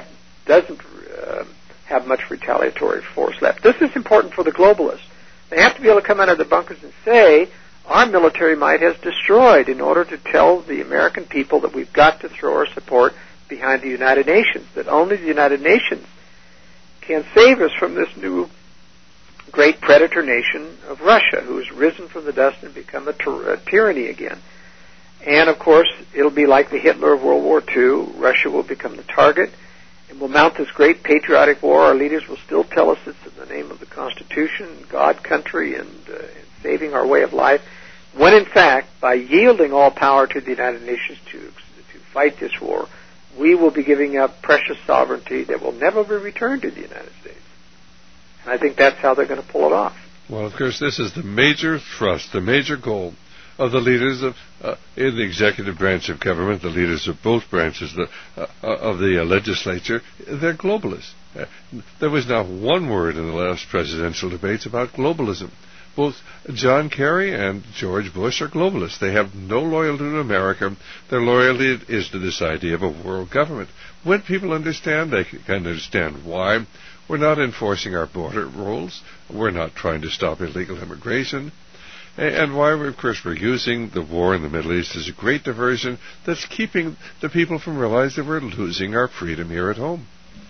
doesn't have much retaliatory force left. This is important for the globalists. They have to be able to come out of their bunkers and say, our military might has destroyed, in order to tell the American people that we've got to throw our support behind the United Nations, that only the United Nations can save us from this new great predator nation of Russia, who has risen from the dust and become a tyranny again. And, of course, it'll be like the Hitler of World War II. Russia will become the target and will mount this great patriotic war. Our leaders will still tell us it's in the name of the Constitution, God, country, and saving our way of life, when, in fact, by yielding all power to the United Nations to fight this war, we will be giving up precious sovereignty that will never be returned to the United States. And I think that's how they're going to pull it off. Well, of course, this is the major thrust, the major goal of the leaders of in the executive branch of government, the leaders of both branches of the legislature. They're globalists. There was not one word in the last presidential debates about globalism. Both John Kerry and George Bush are globalists. They have no loyalty to America. Their loyalty is to this idea of a world government. When people understand, they can understand why we're not enforcing our border rules. We're not trying to stop illegal immigration. And why, of course, we're using the war in the Middle East as a great diversion that's keeping the people from realizing that we're losing our freedom here at home.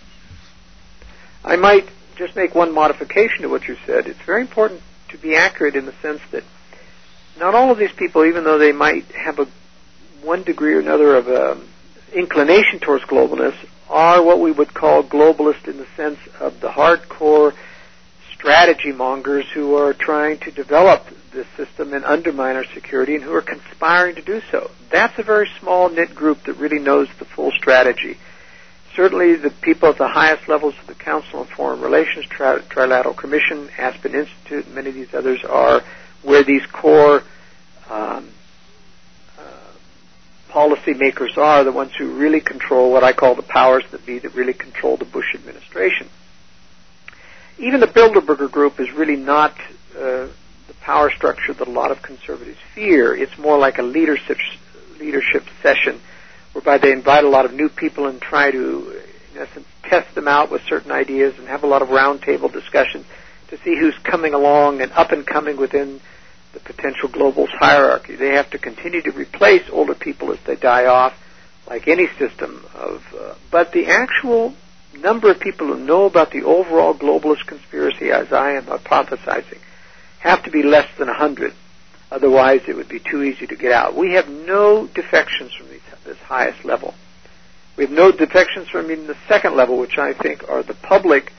I might just make one modification to what you said. It's very important to be accurate in the sense that not all of these people, even though they might have one degree or another of inclination towards globalness, are what we would call globalist in the sense of the hardcore strategy mongers who are trying to develop this system and undermine our security and who are conspiring to do so. That's a very small knit group that really knows the full strategy. Certainly the people at the highest levels of the Council on Foreign Relations, Trilateral Commission, Aspen Institute, and many of these others are where these core policy makers are, the ones who really control what I call the powers that be, that really control the Bush administration. Even the Bilderberger Group is really not the power structure that a lot of conservatives fear. It's more like a leadership session whereby they invite a lot of new people and try to, in essence, test them out with certain ideas and have a lot of roundtable discussions to see who's coming along and up and coming within the potential globalist hierarchy. They have to continue to replace older people as they die off, like any system of... but the actual number of people who know about the overall globalist conspiracy, as I am hypothesizing, have to be less than 100. Otherwise, it would be too easy to get out. We have no defections from this highest level. We have no defections from even the second level, which I think are the public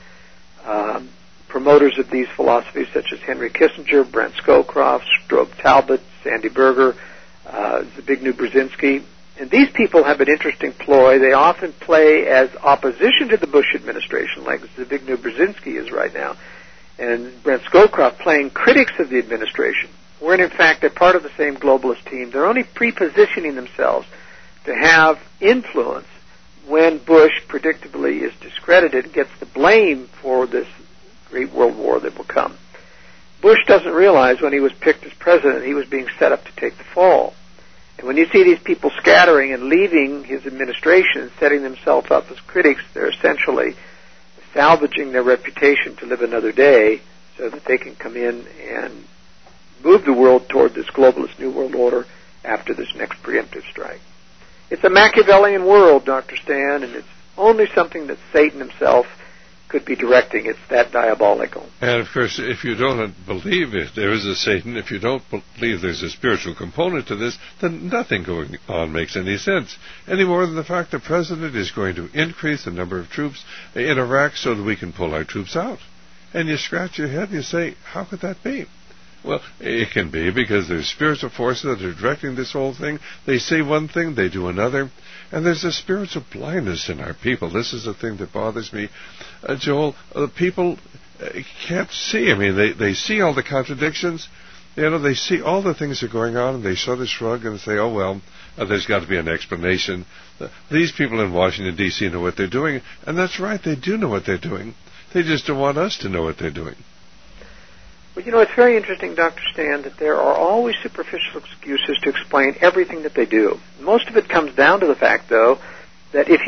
promoters of these philosophies, such as Henry Kissinger, Brent Scowcroft, Strobe Talbot, Sandy Berger, Zbigniew Brzezinski. And these people have an interesting ploy. They often play as opposition to the Bush administration, like Zbigniew Brzezinski is right now, and Brent Scowcroft playing critics of the administration, when in fact they're part of the same globalist team. They're only pre-positioning themselves to have influence when Bush predictably is discredited and gets the blame for this great world war that will come. Bush doesn't realize when he was picked as president he was being set up to take the fall. And when you see these people scattering and leaving his administration and setting themselves up as critics, they're essentially salvaging their reputation to live another day so that they can come in and move the world toward this globalist new world order after this next preemptive strike. It's a Machiavellian world, Dr. Stan, and it's only something that Satan himself could be directing. It's that diabolical. And, of course, if you don't believe if there is a Satan, if you don't believe there's a spiritual component to this, then nothing going on makes any sense, any more than the fact the President is going to increase the number of troops in Iraq so that we can pull our troops out. And you scratch your head and you say, how could that be? Well, it can be because there's spiritual forces that are directing this whole thing. They say one thing, they do another. And there's a spiritual blindness in our people. This is the thing that bothers me. Joel, people can't see. I mean, they see all the contradictions. You know, they see all the things that are going on, and they sort of shrug and say, oh, well, there's got to be an explanation. These people in Washington, D.C. know what they're doing. And that's right, they do know what they're doing. They just don't want us to know what they're doing. Well, you know, it's very interesting, Dr. Stan, that there are always superficial excuses to explain everything that they do. Most of it comes down to the fact, though, that if you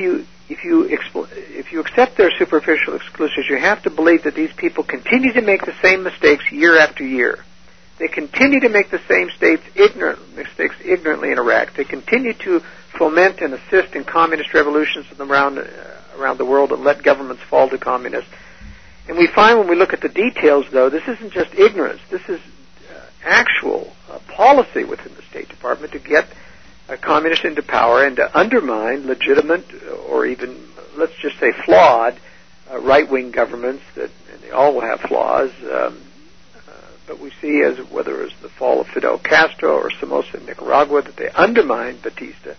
if you accept their superficial exclusions, you have to believe that these people continue to make the same mistakes year after year. They continue to make the same mistakes ignorantly in Iraq. They continue to foment and assist in communist revolutions around the world and let governments fall to communists. And we find when we look at the details, though, this isn't just ignorance. This is actual policy within the State Department to get communists into power and to undermine legitimate or even, let's just say, flawed right-wing governments. And they all will have flaws. But we see, as whether it was the fall of Fidel Castro or Somoza in Nicaragua, that they undermined Batista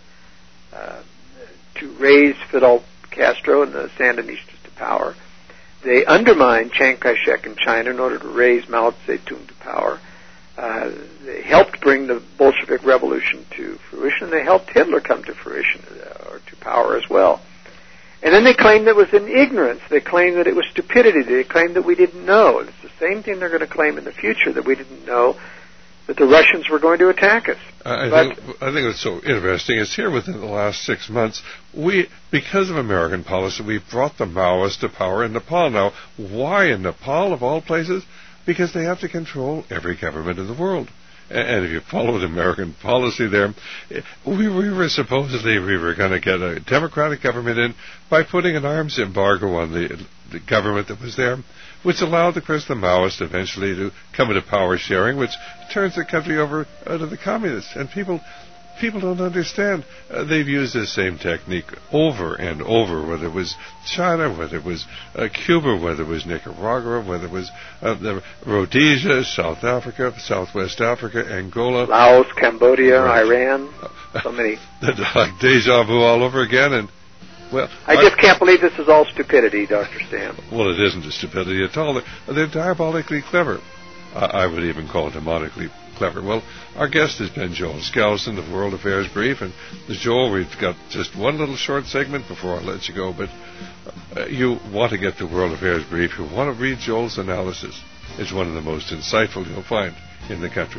to raise Fidel Castro and the Sandinistas to power. They undermined Chiang Kai-shek in China in order to raise Mao Zedong to power. They helped bring the Bolshevik Revolution to fruition. They helped Hitler come to fruition or to power as well. And then they claimed that it was in ignorance. They claimed that it was stupidity. They claimed that we didn't know. It's the same thing they're going to claim in the future, that we didn't know that the Russians were going to attack us. I think it's so interesting. It's here within the last 6 months. Because of American policy, we brought the Maoists to power in Nepal. Now, why in Nepal, of all places? Because they have to control every government in the world. And if you followed American policy there, we were going to get a democratic government in by putting an arms embargo on the government that was there, which allowed, of course, the Maoists eventually to come into power sharing, which turns the country over to the communists. And people don't understand. They've used this same technique over and over, whether it was China, whether it was Cuba, whether it was Nicaragua, whether it was Rhodesia, South Africa, Southwest Africa, Angola, Laos, Cambodia, right. Iran, so many. Like deja vu all over again. And well, I just can't believe this is all stupidity, Dr. Stam. Well, it isn't stupidity at all. They're diabolically clever. I would even call it demonically clever. Well, our guest has been Joel Skousen of World Affairs Brief. And Joel, we've got just one little short segment before I let you go, but you want to get to World Affairs Brief. You want to read Joel's analysis. It's one of the most insightful you'll find in the country.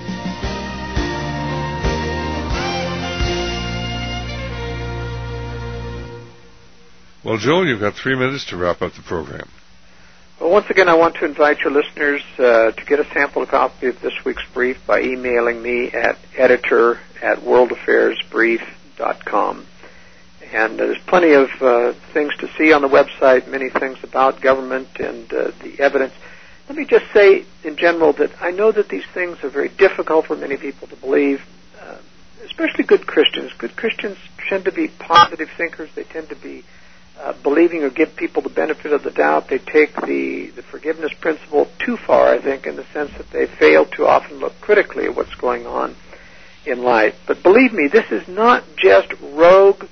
Well, Joel, you've got 3 minutes to wrap up the program. Well, once again, I want to invite your listeners to get a sample copy of this week's brief by emailing me at editor@worldaffairsbrief.com. And there's plenty of things to see on the website, many things about government and the evidence. Let me just say in general that I know that these things are very difficult for many people to believe, especially good Christians. Good Christians tend to be positive thinkers. They tend to be believing or give people the benefit of the doubt. They take the forgiveness principle too far, I think, in the sense that they fail to often look critically at what's going on in life. But believe me, this is not just rogue,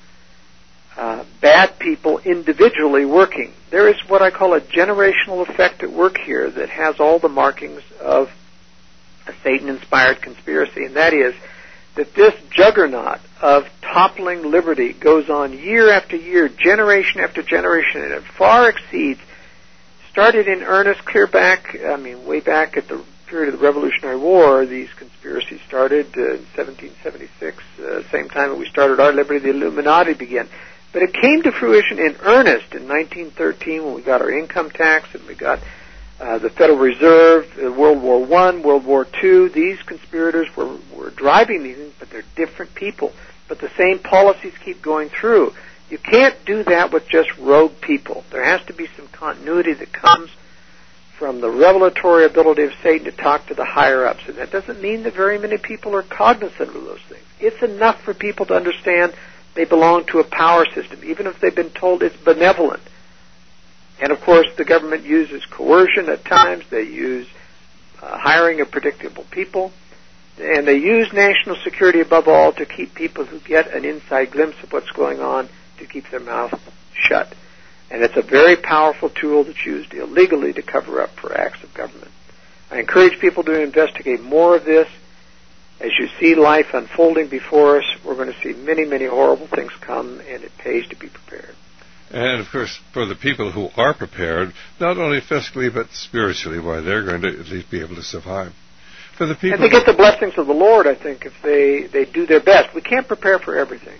bad people individually working. There is what I call a generational effect at work here that has all the markings of a Satan-inspired conspiracy, and that is that this juggernaut of toppling liberty goes on year after year, generation after generation, and it far exceeds, started in earnest way back at the period of the Revolutionary War. These conspiracies started in 1776, same time that we started our liberty, the Illuminati began. But it came to fruition in earnest in 1913 when we got our income tax and we got the Federal Reserve, World War I, World War II. These conspirators were driving these things, but they're different people. But the same policies keep going through. You can't do that with just rogue people. There has to be some continuity that comes from the revelatory ability of Satan to talk to the higher-ups. And that doesn't mean that very many people are cognizant of those things. It's enough for people to understand they belong to a power system, even if they've been told it's benevolent. And, of course, the government uses coercion at times. They use hiring of predictable people. And they use national security, above all, to keep people who get an inside glimpse of what's going on to keep their mouth shut. And it's a very powerful tool that's used illegally to cover up for acts of government. I encourage people to investigate more of this. As you see life unfolding before us, we're going to see many, many horrible things come, and it pays to be prepared. And, of course, for the people who are prepared, not only fiscally but spiritually, why they're going to at least be able to survive. For the people, and they get the blessings of the Lord, I think, if they do their best. We can't prepare for everything.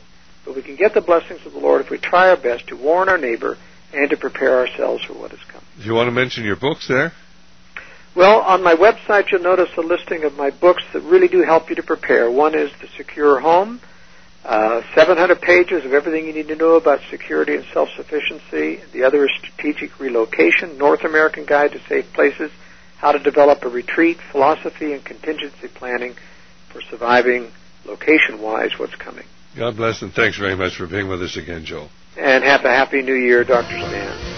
but we can get the blessings of the Lord if we try our best to warn our neighbor and to prepare ourselves for what is coming. Do you want to mention your books there? Well, on my website, you'll notice a listing of my books that really do help you to prepare. One is The Secure Home, 700 pages of everything you need to know about security and self-sufficiency. The other is Strategic Relocation, North American Guide to Safe Places, How to Develop a Retreat, Philosophy and Contingency Planning for Surviving Location-Wise What's Coming. God bless, and thanks very much for being with us again, Joel. And have a Happy New Year, Dr. Stan.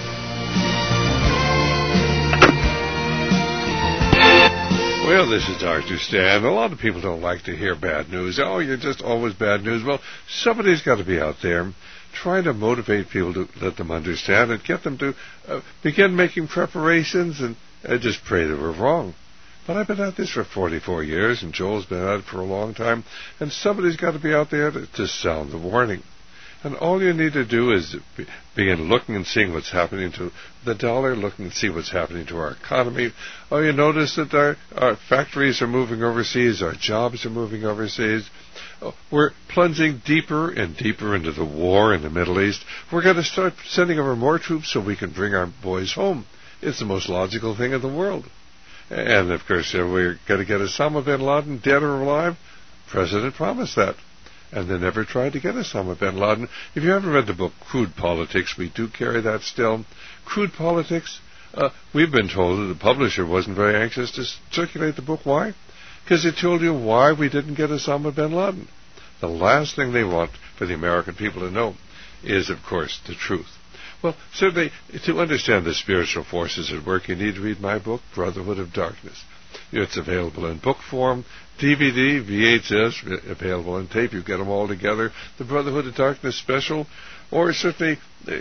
Well, this is Dr. Stan. A lot of people don't like to hear bad news. Oh, you're just always bad news. Well, somebody's got to be out there trying to motivate people to let them understand and get them to begin making preparations and just pray that we're wrong. But I've been at this for 44 years, and Joel's been at it for a long time, and somebody's got to be out there to sound the warning. And all you need to do is begin looking and seeing what's happening to the dollar, looking and see what's happening to our economy. Oh, you notice that our factories are moving overseas, our jobs are moving overseas. Oh, we're plunging deeper and deeper into the war in the Middle East. We're going to start sending over more troops so we can bring our boys home. It's the most logical thing in the world. And, of course, we're going to get Osama bin Laden dead or alive. The President promised that. And they never tried to get Osama bin Laden. If you haven't read the book Crude Politics, we do carry that still. Crude Politics, we've been told that the publisher wasn't very anxious to circulate the book. Why? Because it told you why we didn't get Osama bin Laden. The last thing they want for the American people to know is, of course, the truth. Well, certainly, to understand the spiritual forces at work, you need to read my book, Brotherhood of Darkness. It's available in book form, DVD, VHS, available on tape. You get them all together. The Brotherhood of Darkness special, or certainly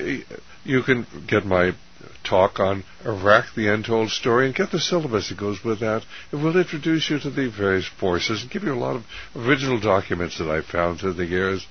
you can get my talk on Iraq, the Untold Story, and get the syllabus that goes with that. It will introduce you to the various forces and give you a lot of original documents that I've found through the years.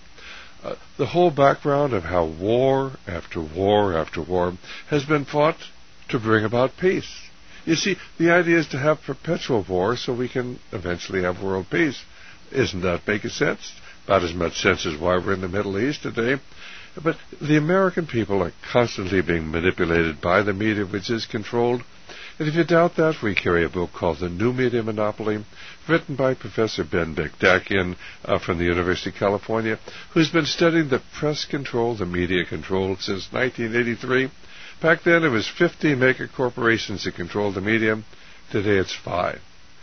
The whole background of how war after war after war has been fought to bring about peace. You see, the idea is to have perpetual war so we can eventually have world peace. Isn't that making sense? About as much sense as why we're in the Middle East today. But the American people are constantly being manipulated by the media, which is controlled. And if you doubt that, we carry a book called The New Media Monopoly, written by Professor Ben Bekdakian from the University of California, who's been studying the press control, the media control, since 1983. Back then, it was 50 mega corporations that controlled the media. Today, it's 5.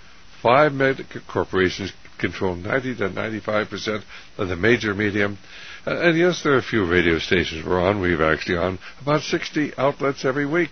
5 mega corporations control 90 to 95% of the major media. And yes, there are a few radio stations we're on. We're actually on about 60 outlets every week.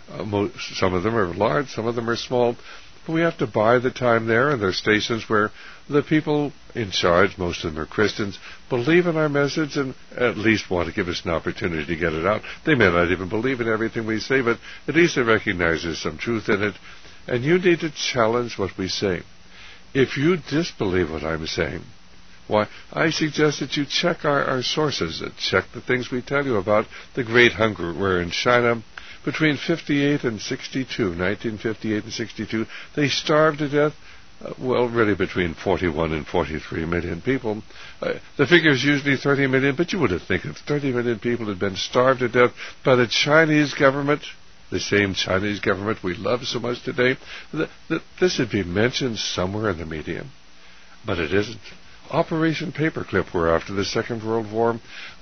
Some of them are large, some of them are small. But we have to buy the time there, and there are stations where the people in charge, most of them are Christians, believe in our message and at least want to give us an opportunity to get it out. They may not even believe in everything we say, but at least they recognize there's some truth in it. And you need to challenge what we say. If you disbelieve what I'm saying, why, I suggest that you check our sources, check the things we tell you about the Great Hunger, where in China, between 58 and 62, 1958 and 62, they starved to death, really between 41 and 43 million people. The figure is usually 30 million, but you would have think if 30 million people had been starved to death by the Chinese government, the same Chinese government we love so much today, that this would be mentioned somewhere in the media. But it isn't. Operation Paperclip, where after the Second World War,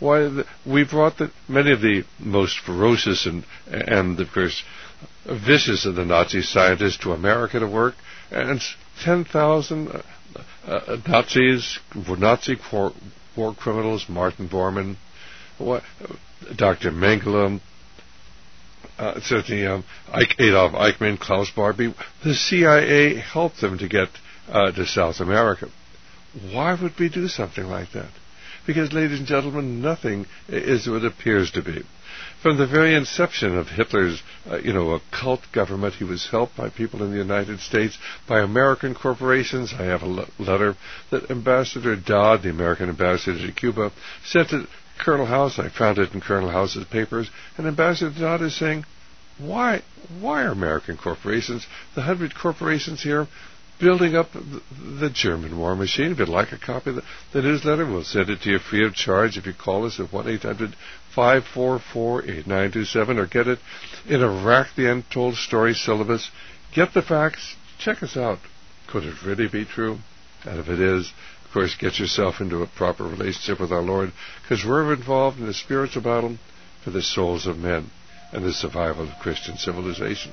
we brought many of the most ferocious and, of course, vicious of the Nazi scientists to America to work, and 10,000 Nazi war criminals, Martin Bormann, Dr. Mengele, certainly Adolf Eichmann, Klaus Barbie, the CIA helped them to get to South America. Why would we do something like that? Because, ladies and gentlemen, nothing is what it appears to be. From the very inception of Hitler's, occult government, he was helped by people in the United States, by American corporations. I have a letter that Ambassador Dodd, the American ambassador to Cuba, sent to Colonel House. I found it in Colonel House's papers. And Ambassador Dodd is saying, why are American corporations, the 100 corporations here, building up the German war machine. If you'd like a copy of the newsletter, we'll send it to you free of charge if you call us at 1-800-544-8927 or get it in Iraq, the Untold Story syllabus. Get the facts. Check us out. Could it really be true? And if it is, of course, get yourself into a proper relationship with our Lord, because we're involved in a spiritual battle for the souls of men and the survival of Christian civilization.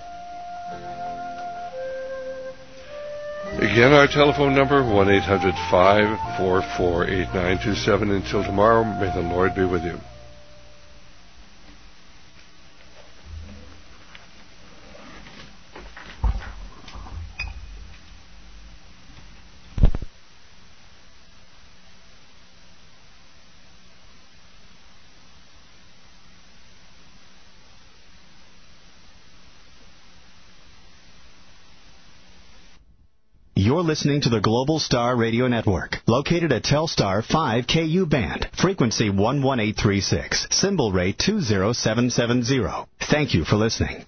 Again, our telephone number, 1-800-544-8927. Until tomorrow, may the Lord be with you. You're listening to the Global Star Radio Network, located at Telstar 5KU band, frequency 11836, symbol rate 20770. Thank you for listening.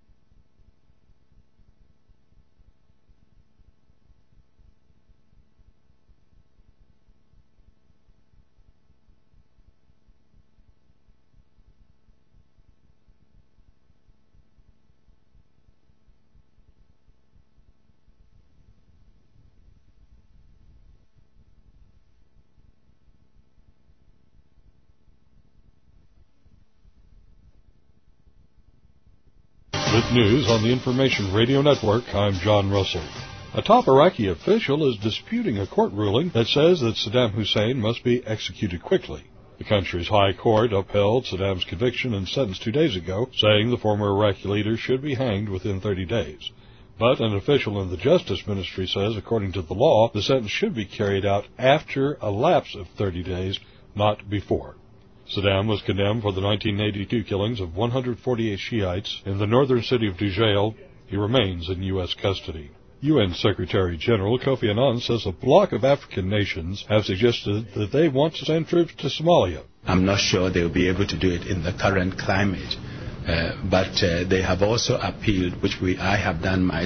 With news on the Information Radio Network, I'm John Russell. A top Iraqi official is disputing a court ruling that says that Saddam Hussein must be executed quickly. The country's high court upheld Saddam's conviction and sentence 2 days ago, saying the former Iraqi leader should be hanged within 30 days. But an official in the Justice Ministry says, according to the law, the sentence should be carried out after a lapse of 30 days, not before. Saddam was condemned for the 1982 killings of 148 Shiites in the northern city of Dujail. He remains in U.S. custody. UN Secretary General Kofi Annan says a bloc of African nations have suggested that they want to send troops to Somalia. I'm not sure they'll be able to do it in the current climate, but they have also appealed, which I have done myself.